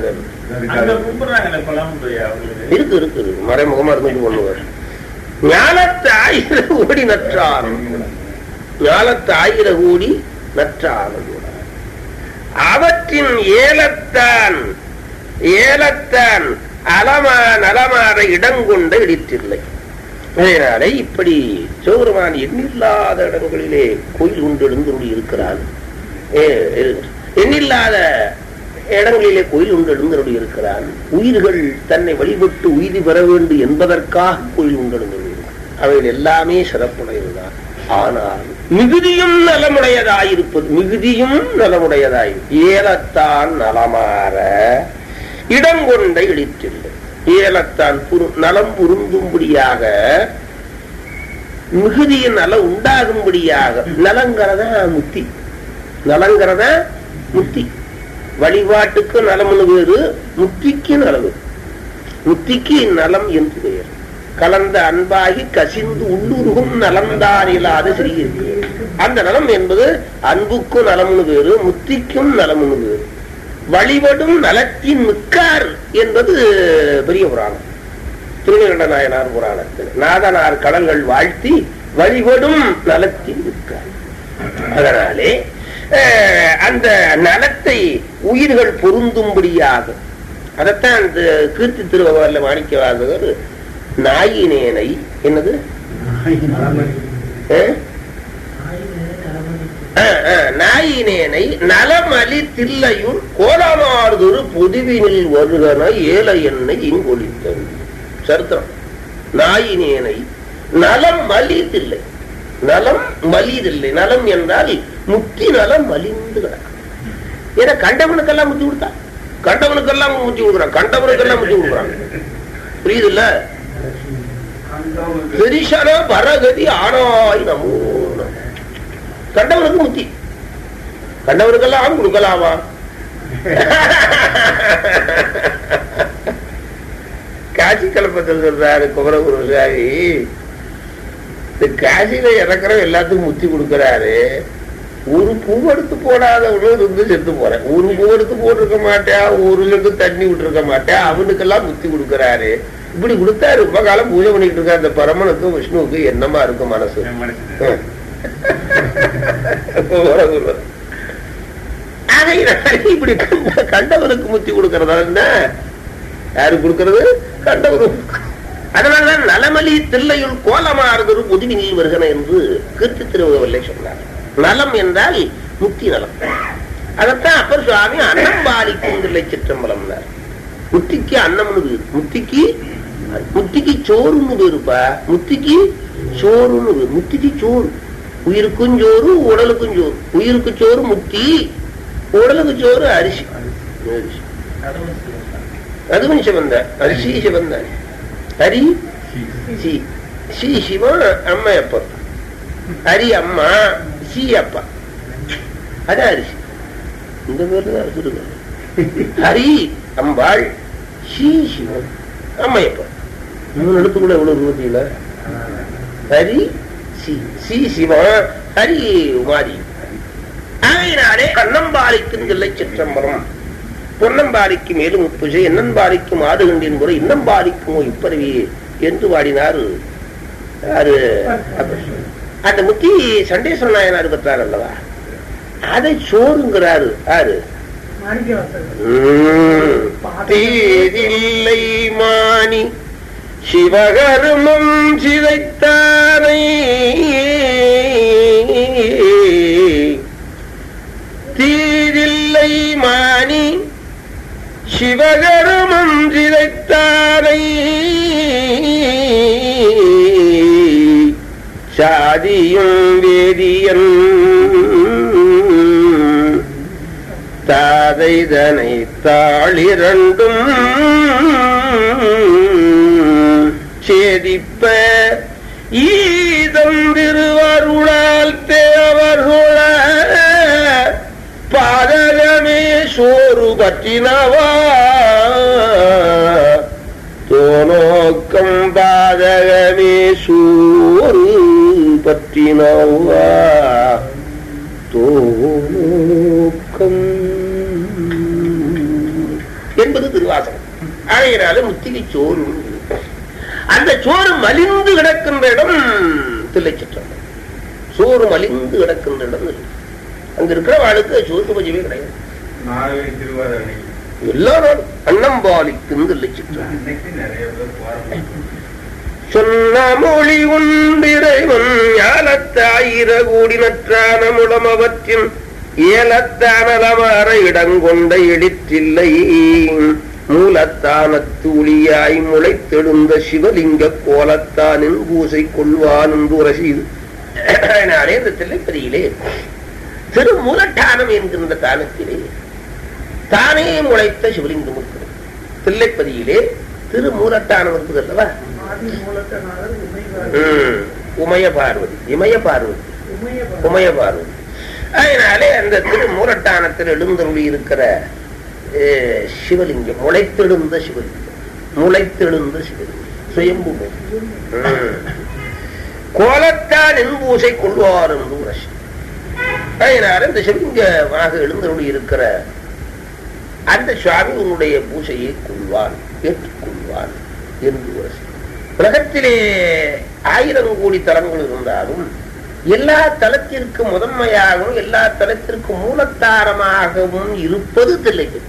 இருக்கு இருக்கு மறைமுகமா இருந்து பண்ணுவார். ஞானத்து ஆயிரம் கோடி நற்றானம். ஞானத்து ஆயிரம் கோடி நற்றானம். அவற்றின் ஏலத்தான் ஏலத்தான் அலமா நலமாற இடங்கொண்ட இடித்தில்லை. அதனாலே இப்படி சிவபெருமான் எண்ணில்லாத இடங்களிலே கோயில் உண்டு எழுந்தருளி இருக்கிறார். எண்ணில்லாத இடங்களிலே கோயில் உண்டு எழுந்தருளி இருக்கிறான். உயிர்கள் தன்னை வழிபட்டு உய்தி பெற வேண்டும் என்பதற்காக கோயில் உண்டு எழுந்தருளி இருக்கிறார். அவைகள் எல்லாமே சிறப்புடையதுதான். ஆனால் மிகுதியும் நலமுடையதாயிருப்பது மிகுதியும் நலமுடையதாய் ஏலத்தான் நலமாற இடங்கொண்ட இடித்தில்லை. ஏலத்தான் நலம் பொருந்தும்படியாக மிகுதியின் நல உண்டாகும்படியாக நலங்கிறதா முத்தி. நலங்கிறதா முத்தி. வழிபாட்டுக்கு நலம்னு வேறு, முத்திக்கு நலவு. முத்திக்கு நலம் என்று பெயர். கலந்த அன்பாகி கசிந்து உள்ளுருகும் நலம்தான் இல்லாத சிறிய. அந்த நலம் என்பது அன்புக்கும் நலம்னு வேறு, முத்திக்கும் நலம்னு வேறு. வழிபடும் நலத்தின் மிக்கார் என்பது பெரிய புராணம். திருநீலகண்ட நாயனார் புராணத்தில் நாதனார் கடல்கள் வாழ்த்தி வழிபடும் நலத்தின் மிக்கார். அதனாலே அந்த நலத்தை உயிர்கள் பொருந்தும்படியாக அதைத்தான் அந்த கீர்த்தி திருவள்ளுவர்ல மாணிக்கவாசகர் நாயினேனை என்னது நாயினேனை நலமலி தில்லையும் கோலமாறுதொரு பொதுவினில் வருகன ஏல எண்ணெய் இங்கொழித்தது சரித்திரம். நாயினேனை நலம் மலி தில்லை. நலம் மலிதில்லை. நலம் என்றால் முத்தி நலம் மலிந்து கிடக்கும். ஏன்னா கண்டவனுக்கெல்லாம் முத்தி கொடுத்தா கண்டவனுக்கெல்லாம் முத்தி கொடுக்குறான். கண்டவனுக்கெல்லாம் முத்தி கொடுக்குறான். புரியுது இல்ல? பெரிசன பரகதி ஆனாய் நமோ. கண்டவனுக்கு முத்தி. கண்டவனுக்கெல்லாம் கொடுக்கலாமா? காட்சி கலப்பத்தில் சொல்றாரு குமரகுரு சாமி. இந்த காசியில இறக்குற எல்லாத்துக்கும் முத்தி கொடுக்கிறாரு. ஒரு பூ எடுத்து போடாதவனும் இருந்து செத்து போறேன். ஒரு பூ எடுத்து போட்டிருக்க மாட்டேன், ஊர்ல இருந்து தண்ணி விட்டுருக்க மாட்டேன், அவனுக்கெல்லாம் முத்தி கொடுக்கிறாரு. இப்படி கொடுத்தா ரொம்ப காலம் பூஜை பண்ணிட்டு இருக்க அந்த பரமனுக்கும் விஷ்ணுவுக்கு என்னமா இருக்கும் மனசு? இப்படி கண்டவனுக்கு முத்தி கொடுக்கறதா என்ன? யாரு கொடுக்கறது? கண்டவனுக்கு. அதனால்தான் நலமலி தில்லையுள் கோலமாறுதொரு முதுவினில் வருகன என்று கீர்த்தி திருவள்ளுவரை சொன்னார். நலம் என்றால் முக்தி நலம். அதத்தான் அப்பர் சுவாமி அன்னம் பாலிக்கும் தில்லை சிற்றம்பலம். முத்திக்கு அன்னம்னு பேரு, முத்திக்கு முத்திக்கு சோறுன்னு பேருப்பா. முத்திக்கு சோறுன்னு பேரு. முத்திக்கு சோறு, உயிருக்கும் சோறு உடலுக்கும் சோறு. உயிருக்கு சோறு முத்தி, உடலுக்கு சோறு அரிசி. அதுவும் சிவந்த அரிசி சிவந்த ஹரி சி சி சிவன் அம்மா அப்பா, ஹரி அம்மா சி அப்பா, அதான் அரிசி. இந்த பேர்ல வச்சிருக்க ஹரி அம்பாள் சி சிவன் அம்மையப்பா. மூணு இடத்துக்குள்ள எவ்வளவு இருபத்தில ஹரி சி சி சிவன் ஹரி உமாரி. ஆகையினாலே கண்ணம்பாலிக்கும் தில்லை சிற்றம்பலம். பொன்னம்பாலிக்கு மேலும் முப்புஜை என்னம்பாலிக்கும் ஆடுகின்றேன் கூட இன்னம்பாலிக்குமோ இப்பறவி என்று பாடினார். அது அந்த முத்தி சண்டேஸ்வர நாயனார் பெற்றார் அல்லவா, அதை சோறுங்கிறாரு. ஆறு தீதில்லை மாணி சிவகருமம் சிதைத்தானை தீதில்லை மாணி சிவகருமம் சிதைத்தானை சாதியும் வேதியன் தாதைதனை தாளிரண்டும் சேதிப்ப ஈதம் திருவருளால் தேவருள பாதகமே சோறு பற்றினவா தோனோக்கம் பாதகமே சோறு பற்றினவா தோனோக்கம் என்பது திருவாசகம். ஆகையினால முத்திகை சோறு. அந்த சோறு மலிந்து கிடக்கின்ற இடம் தில்லை சிற்றம்பலம். சோறு மலிந்து கிடக்கின்ற இடம் அங்க இருக்கிற வாழ்க்கை சோறு பஞ்சமே கிடையாது. எல்லாரும் அன்னம்பாலிக்கும் தில்லை சிற்றம்பலம். சொன்ன மொழி உண்டிரைவன் ஞானத்தாயிர கூடி நற்றான முளமவற்றின் ஏலத்தானலமாற இடங்கொண்ட இடிற்றில்லை மூலத்தானத்து ஒளியாய் முளைத்தெழுந்த சிவலிங்க கோலத்தானின் பூசை கொள்வான் என்று உரசிது. அதனாலே இந்த தில்லைப்பதியிலே திரு மூலட்டானம் என்கின்ற தானத்திலே தானே முளைத்த சிவலிங்கம் இருக்கிறது. தில்லைப்பதியிலே திரு மூலட்டானம் இருக்குது அல்லவா. உமய பார்வதி இமய பார்வதி உமய பார்வதி. அதனாலே அந்த திரு மூலட்டானத்தில் எழுந்தருளி இருக்கிற சிவலிங்கம் முளைத்தெழுந்த சிவலிங்கம் முளைத்தெழுந்த சிவலிங்கம் சுயம்பு கோலத்தான் என்பூசை கொள்வார் என்று உரசி. அதனால இந்த சிவலிங்கமாக எழுந்தருளி இருக்கிற அந்த சுவாமி உன்னுடைய பூசையை கொள்வான் ஏற்றுக்கொள்வான் என்று உரசி. உலகத்திலே ஆயிரம் கோடி தலங்கள் இருந்தாலும் எல்லா தலத்திற்கும் முதன்மையாகவும் எல்லா தலத்திற்கும் மூலத்தாரமாகவும் இருப்பது தில்லைப்பதி.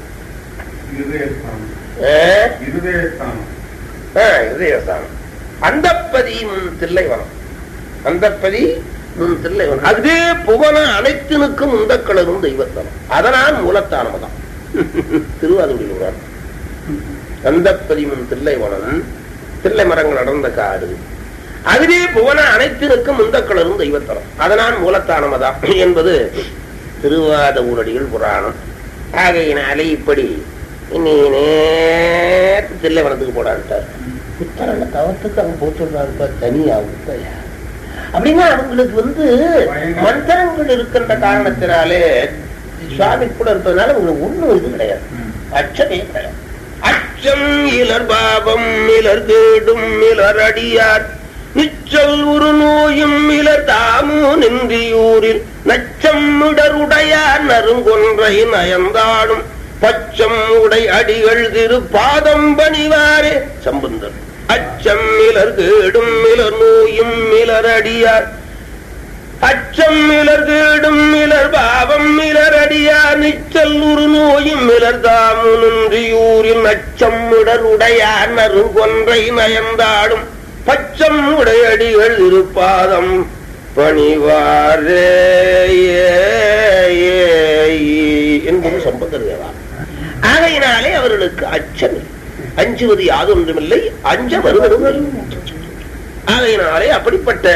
அந்தப்பதி முன் தில்லைவனம், அந்தப்பதி முன் தில்லைவனம். அதுவே புவன அனைத்தினுக்கும் உந்தக்களரும் தெய்வத்தலம். அதனால் மூலத்தானம் தான் திருவாரூரில். அந்தப்பதி முன் தில்லைவனம், தில்லை மரங்கள் அடர்ந்த காடு. அதுவே புவன அனைத்தினுக்கும் முந்தக்களரும் தெய்வத்தலம். அதனால் மூலத்தானமதான் என்பது திருவாத ஊரடிகள் புராணம். ஆகையினாலே இப்படி இனி நேற்று தில்லைவனத்துக்கு போடாட்டார். புத்தரங்க தவத்துக்கு அவங்க போச்சுடுறாருப்பா தனியாகும் அப்படின்னா அவங்களுக்கு வந்து மந்திரங்கள் இருக்கின்ற காரணத்தினாலே சுவாமி கூட இருப்பதனால உங்களுக்கு ஒண்ணும் இது கிடையாது, அச்சமே கிடையாது. அச்சம் இலர் பாவம் இலர் கேடும் இலர் அடியார் நிச்சல் ஒரு நோயும் இலர் தாமோ நின்றியூரில் நச்சம் இடருடையார் நறுங்கொன்றை நயந்தாடும் பச்சம் உடை அடிகள் திரு பாதம் பணிவாரே சம்பந்தர். அச்சம் இலர் கேடும் இலர் நோயும் இலர் அடியார் அச்சம் இலர் கேடும் இலர் பாவம் இலர் நல்லடியா நிச்சல் ஒரு நோயும் மிளர்தாமு நின்றியூரின் அச்சம் உடருடையார் நறுங்கொன்றை நயந்தாடும் பச்சம் உடையடிகள் இருப்பாதம் பணிவாரே என்பது சம்பந்தர். ஆகையினாலே அவர்களுக்கு அச்சம், அஞ்சுவது யாதொன்றுமில்லை, அஞ்ச வருவதும். ஆகையினாலே அப்படிப்பட்ட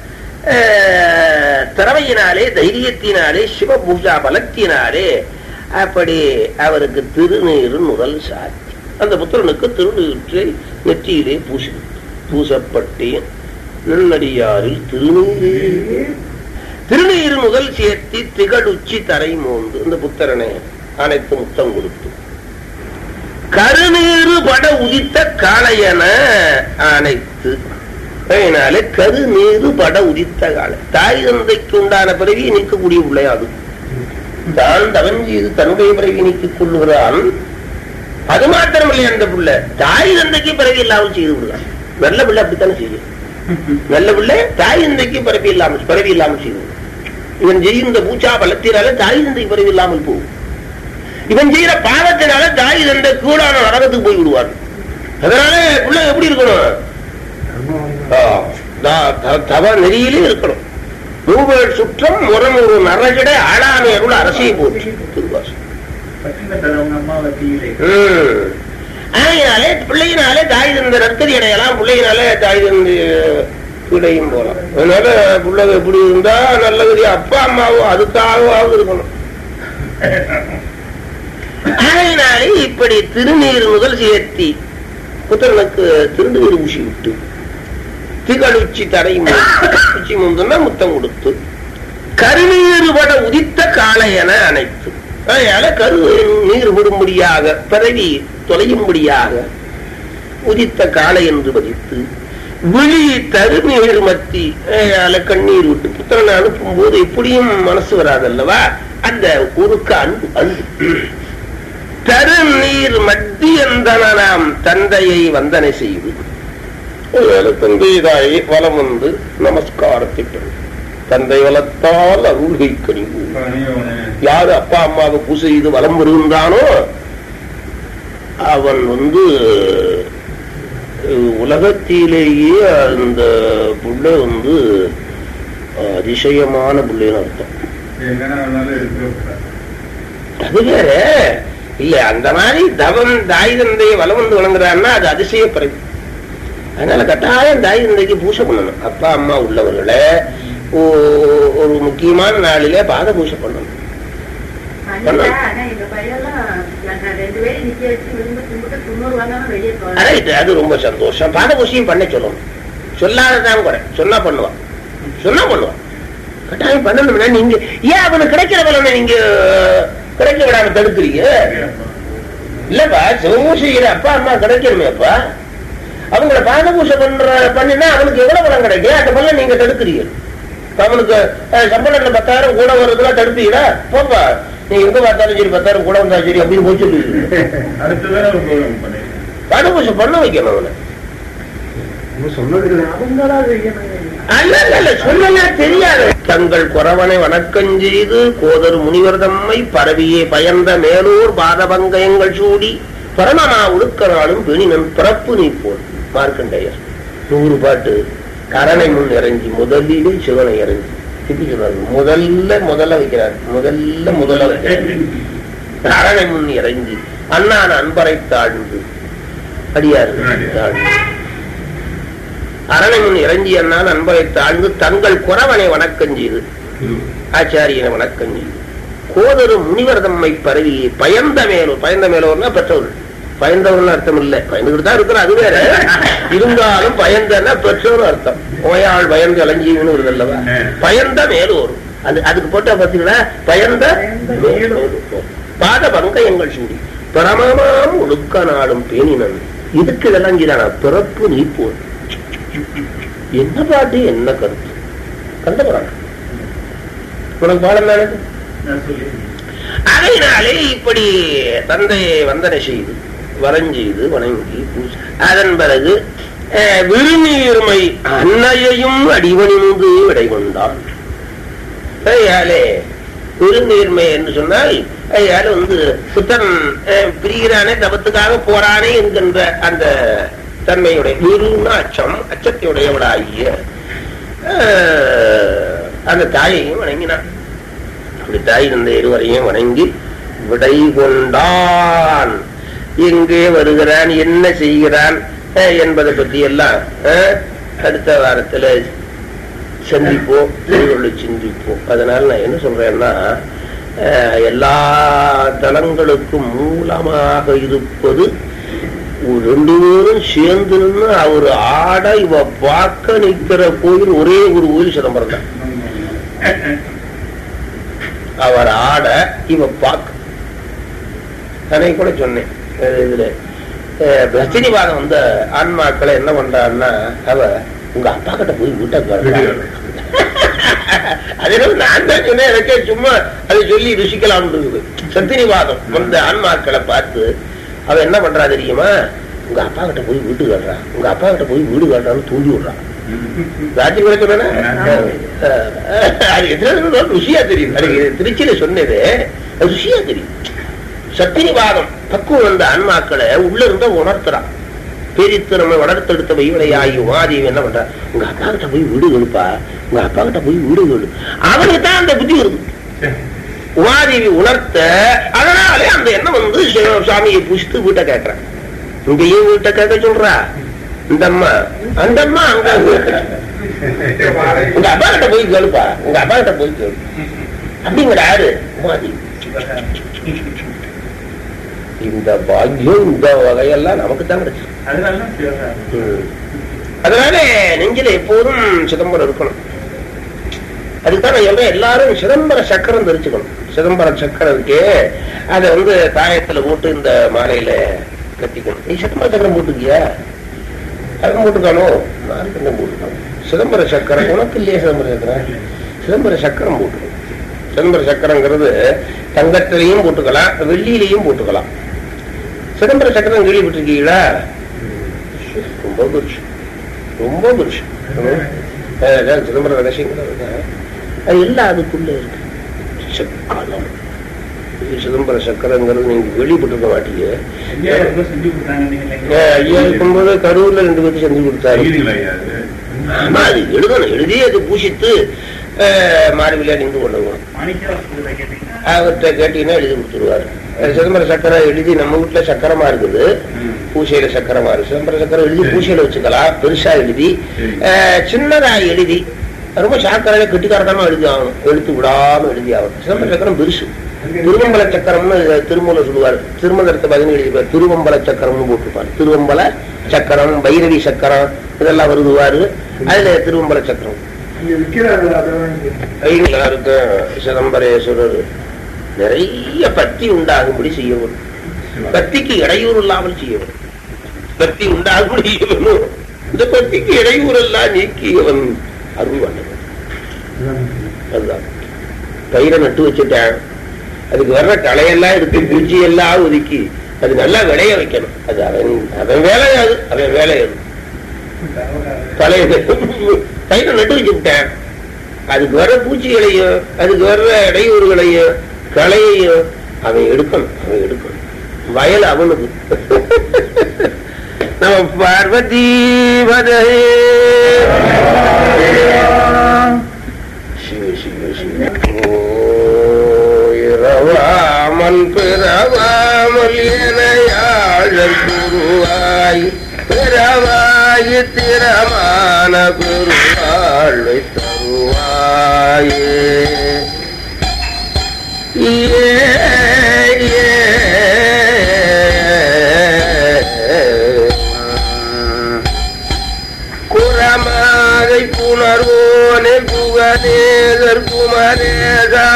திறமையினாலே, தைரியத்தினாலே, சிவ பூஜா பலத்தினாலே அப்படி அவருக்கு திருநீரு முதல் சாத்தி அந்த புத்திரனுக்கு திருநீற்றை நெற்றியிலே பூசி பூசப்பட்டேன் நன்னடியாரில் திருநீர் திருநீர் முதல் சேர்த்தி திகழுச்சி தரை மோந்து இந்த புத்திரனை அனைத்து முத்தம் கொடுத்து கருநீரு பட உதித்த காளையன அனைத்து. அதனாலே கருநீரு பட உதித்த காலை தாய் தந்தைக்கு உண்டான பிறவியை நீக்கக்கூடிய விளையாது. தான் தவன் செய்து தன்னுடைய பிறவி நீக்கிக் கொள்ளுகிறான். அது மாத்திரமில்லை, அந்த பிள்ளை தாய் தந்தைக்கு பிறவி இல்லாமல் செய்து விடுறான். நல்ல பிள்ளை அப்படித்தானே செய்யும். நல்ல பிள்ளை தாய் தந்தைக்கு பிறவி இல்லாமல் பிறவி இல்லாமல் செய்யும். இவன் செய்யும் இந்த பூச்சா பலத்தினால தாய் தந்தைக்கு பிறவி இல்லாமல் போகும். இவன் செய்யற பாவத்தினால தாய் தந்தை கூடான நரகத்துக்கு போய் விடுவார். அதனால பிள்ளை எப்படி இருக்கணும்? தவ நெறியிலே இருக்கணும். மூவர் சுற்றம் முறம் ஒரு நரகிட ஆளாமை அருள் அரசியை போச்சு திருவாசம். ஆகையினாலே பிள்ளையினாலே தாய் தந்த நற்கதி அடையலாம், பிள்ளையினாலே தாய் தந்து பிள்ளையும் போலாம். அதனால பிள்ளை எப்படி இருந்தா நல்லது, அப்பா அம்மாவும் அதுக்காகவாவது இருக்கணும். ஆகையினாலே இப்படி திருநீர் முதல் சேர்த்தி புத்திரனுக்கு திருநீர் ஊசி விட்டு திகழுச்சி தடை உச்சி முந்தன முத்தம் கொடுத்து கருநீர் பட உதித்த காளையன அனைத்து. அதனால கரு நீர் விடும்படியாக பிறவி தொலையும்படியாக உதித்த காளை என்று பதித்து விழி தருநீர் மத்தி கண்ணீர் விட்டு புத்திரனை அனுப்பும் போது எப்படியும் மனசு வராதல்லவா, அந்த உருக்க அன்பு அன்பு தருநீர் மத்தியந்தனாம் தந்தையை வந்தனை செய்து தந்தைதாயை வலம் வந்து நமஸ்காரத்தை தந்தை வளர்த்தால் அருள்கை கனிவு. யாரு அப்பா அம்மாவை பூசை செய்து வலம் வருகின்றானோ அவன் வந்து உலகத்திலேயே அந்த புள்ளை வந்து அதிசயமான புள்ளைன்னு அர்த்தம். அது வேற இல்ல, அந்த மாதிரி தவம் தாய் தந்தையை வலம் வந்து வழங்குறான்னா அது அதிசய பிறகு. அதனால கட்டாயம் தாய் தந்தைக்கு பூசை பண்ணணும். அப்பா அம்மா உள்ளவர்களை ஒரு முக்கியமான நாளிலே பாத பூசை பண்ணணும். அது ரொம்ப சந்தோஷம். பாத பூசையும் பண்ண சொல்லணும். சொல்லாததான் குறை, சொன்னா பண்ணுவான், சொன்னா பண்ணுவான். கட்டாயம் பண்ணணும்னா நீங்க ஏன் அவனுக்கு கிடைக்கிற பலனை நீங்க கிடைக்க விடாம தடுக்கிறீங்க? இல்லப்பா, சிவபூசையில அப்பா அம்மா கிடைக்கணுமே அப்பா, அவங்கள பாத பூசை பண்ற பண்ணினா அவனுக்கு எவ்வளவு பலம் கிடைக்கும்? அந்த பலன் நீங்க தடுக்கிறீங்க. அவனுக்கு சம்பளம்ல பத்தாயிரம் கூட வருதுலாம் தடுப்பீங்களா? போப்பா, நீ எங்க பார்த்தாலும் சரி பத்தாயிரம் கூட வந்தா சரி அப்படின்னு போய் சொல்லுவீங்க. பாத பூசை பண்ண வைக்கணும் அவனை. தெரியாது. தங்கள் குறவனை வணக்கம் செய்து கோதர் முனிவர் தம்மை பரவியே பயந்த மேலூர் பாதபங்கயங்கள் சூடி பரமமா உடுக்க நாளும் பெணினன் பிறப்பு நீ போல். மார்க்கண்டேயர் நூறு பாட்டு கரணை முன் இறங்கி முதலிலே சிவனை இறங்கி இப்படி சொல்றாரு. முதல்ல முதல்ல வைக்கிறார், முதல்ல முதல்ல வைக்கிறார். கரணை முன் இறங்கி அண்ணான அன்பரை தாழ்ந்து அடியார் தாழ்ந்து அரணை முன் இறங்கி அண்ணான் அன்பரை தாழ்ந்து தங்கள் குறவனை வணக்கம் செய்து ஆச்சாரியனை வணக்கம் செய்து கோதரு முனிவர் தம்மை பரவி பயந்த மேலூர். பயந்த மேலூர்னா பெற்றோர்கள். பயந்தவர்கள் அர்த்தம் இல்லை, பயந்துகிட்டு தான் இருக்கிற அது வேற. இருந்தாலும் பயந்தன்னா பெற்றோர் அர்த்தம். ஓயாள் பயந்து அலஞ்சின்னு வருது அல்லவா. பயந்த மேலூர் அது அதுக்கு போட்டா பாத்தீங்கன்னா பயந்த பாத பங்கயங்கள் சூடி பரமமாம் ஒழுக்க நாடும் பேணினன். இதுக்கு இதெல்லாம் செய்தானா பிறப்பு நீ போல். என்ன பாட்டு, என்ன கருத்து கண்டபுறாங்க உனக்கு பாடம் தானே. அதனாலே இப்படி தந்தையை வந்தனை செய்து வரைஞ்செய்து வணங்கி அதன் பிறகு விருநீர்மை அன்னையையும் அடிவணிந்து விடை கொண்டான். பெருநீர்மை என்று சொன்னால் யாரு வந்து புத்தன் பிரிகிறானே தபத்துக்காக போறானே என்கின்ற அந்த தன்மையுடைய விருன்னா அச்சம் அச்சத்தையுடையவளாகிய அந்த தாயையும் வணங்கினான். அப்படி தாய் இந்த இருவரையும் வணங்கி விடை கொண்டான். எங்கே வருகிறான், என்ன செய்கிறான் என்பதை பற்றி எல்லாம் அடுத்த வாரத்துல சந்திப்போம், சிந்திப்போம். அதனால நான் என்ன சொல்றேன்னா, எல்லா தலங்களுக்கும் மூலமாக இருப்பது ரெண்டு பேரும் சேர்ந்து நின்று அவர் ஆட இவ பார்க்க நிற்கிற கோயில் ஒரே ஒரு கோயில் சிதம்பரம் தான். அவர் ஆட இவ பார்க்க அன்னைக்கு கூட சொன்னேன். இதுல ரஜினிவாதம் வந்த ஆன்மாக்களை என்ன பண்றான்னா, அவ உங்க அப்பா கிட்ட போய் வீட்டை அதனால நான் தான் சொன்னேன், எனக்கே சும்மா அதை சொல்லி ருசிக்கலாம் இருக்குது. சத்தினிவாதம் வந்த ஆன்மாக்களை பார்த்து அவ என்ன பண்றா தெரியுமா, உங்க அப்பா கிட்ட போய் வீட்டு கட்டுறா, உங்க அப்பா கிட்ட போய் வீடு கட்டுறான்னு தூண்டி விடுறான். ராஜி கூட சொன்ன அது எத்தனை ருசியா தெரியும். அது திருச்சியில சொன்னது ருசியா தெரியும். சத்தினிவாதம் பக்குவம் வந்த ஆன்மாக்களை உள்ள இருந்த உணர்த்துறான். பெரித்திறமை வளர்த்தெடுத்த வைவனையாகி உமாதேவி என்ன பண்றா, உங்க அப்பா கிட்ட போய் வீடு கெடுப்பா, உங்க அப்பா கிட்ட போய் வீடு கெடு. அவனுக்கு தான் அந்த புத்தி இருக்கு. உமாதேவி உணர்த்த, அதனாலே அந்த எண்ணம் வந்து சுவாமியை புஷ்டு வீட்டை கேட்கறான். இங்கேயும் வீட்டை கேட்க சொல்றா இந்த அம்மா. அந்த அம்மா அங்க உங்க அப்பா கிட்ட போய் கேளுப்பா, உங்க அப்பா கிட்ட போய் கேளு அப்படிங்கிற யாரு உமாதேவி. இந்த பாக்கியம் இந்த வகையெல்லாம் நமக்கு தான் கிடைச்சு. அதனால நெஞ்சில எப்போதும் சிதம்பரம் இருக்கணும். அதுக்குதான் நான் சொல்றேன், எல்லாரும் சிதம்பர சக்கரம் தெரிச்சுக்கணும். சிதம்பர சக்கரம் இருக்கே, அதை வந்து தாயத்துல போட்டு இந்த மாலையில கட்டிக்கணும். நீ சிதம்பர சக்கரம் போட்டுக்கியா? அதுவும் போட்டுக்கணும், நாளைக்கு போட்டுக்கணும். சிதம்பர சக்கரம் உனக்கு இல்லையா? சிதம்பர சக்கரம் சிதம்பர சக்கரம் போட்டுக்கணும். சிதம்பர சக்கரங்கிறது தங்கத்திலையும் போட்டுக்கலாம், வெள்ளியிலையும் போட்டுக்கலாம். சிதம்பர சக்கரம் கேள்விப்பட்டிருக்கீங்களா? ரொம்ப புருஷம், ரொம்ப புருஷம். சிதம்பர ரகசியங்கிறது அது எல்லாம் அதுக்குள்ள இருக்கு. சக்கரம் சிதம்பர சக்கரங்கிறது நீங்க கேள்விப்பட்டிருக்க மாட்டீங்க. ஐயா இருக்கும்போது கரூர்ல ரெண்டு பேருக்கு செஞ்சு கொடுத்தாரு. ஆமா, அது எழுதணும், எழுதி அது பூசித்து மாறுவிலையா நின்று கொள்ளுவோம். அவர்கிட்ட கேட்டீங்கன்னா எழுதி கொடுத்துருவாரு. சிதம்பர சக்கரம் எழுதி நம்ம வீட்டுல சக்கரமா இருக்குது, பூசையில சக்கரமா இருக்கு. சிதம்பர சக்கரம் எழுதி பூசையில வச்சுக்கலாம், பெருசா எழுதி சின்னதா எழுதி ரொம்ப சாக்கரையில கெட்டிக்காரமா எழுதி ஆகணும், எழுத்து விடாம எழுதி ஆகணும். சிதம்பர சக்கரம் பெருசு. திருவம்பல சக்கரம்னு திருமூல சொல்லுவார். திருமந்திரத்தை பதினு எழுதிப்பார், திருவம்பல சக்கரம்னு போட்டுப்பார். திருவம்பல சக்கரம், பைரவி சக்கரம் இதெல்லாம் வருதுவாரு. அதுல திருவம்பல சக்கரம் சிதம்பரேஸ்வரர் நிறைய பக்தி உண்டாகும்படி செய்யணும். பக்திக்கு இடையூறு இல்லாமல் செய்யணும். பக்தி உண்டாகும்படி செய்யணும். இந்த பக்திக்கு இடையூறு எல்லாம் நீக்கியவன் அருள்வான். அதுதான் பயிரை நட்டு வச்சுட்டேன், அதுக்கு வர்ற களையெல்லாம் எடுத்து பூச்சி எல்லாம் ஒதுக்கி அது நல்லா விளைய வைக்கணும். அது அவன் அவன் வேலையாது, அவன் வேலையாது. களைய பயிரை நட்டு வச்சுட்டேன், அதுக்கு வர்ற பூச்சிகளையும் அதுக்கு வர்ற இடையூறுகளையும் களையையும் அவன் எடுக்கணும், அவன் எடுக்கணும். வயல் அவனுக்கு. நம்ம பார்வதி வதே சிவ சிவ சிவ. இரவாமல் பிறவாமல் எனையாழல் குருவாய் பிறவாய் திறமான குருவாழ்வை தருவாயே. குரமாதை புணர்வோனே புகழேதர் குமரேதா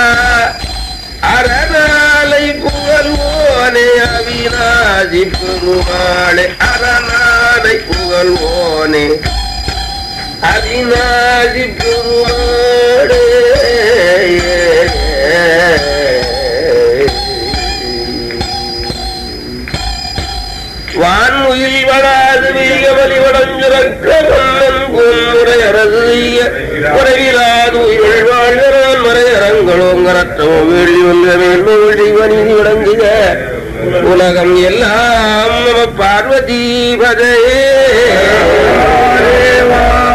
அரணாலை புகழ்வோனே அவிநாதி பெருமாளே. அரணாலை புகழ்வோனே அவிநாதி பெருமாளே. வான்முயில் வளாது வீக வலி வடஞ்சுரக்கமுறை அரசு உறவிலாது உயிர் வாழ்கிறான் மறையரங்களோங்க வரட்டமோ வேள்வி ஒன்ற மேல்மொழி வணிதி விளங்குக உலகம் எல்லாம் நம பார்வதி பதையே.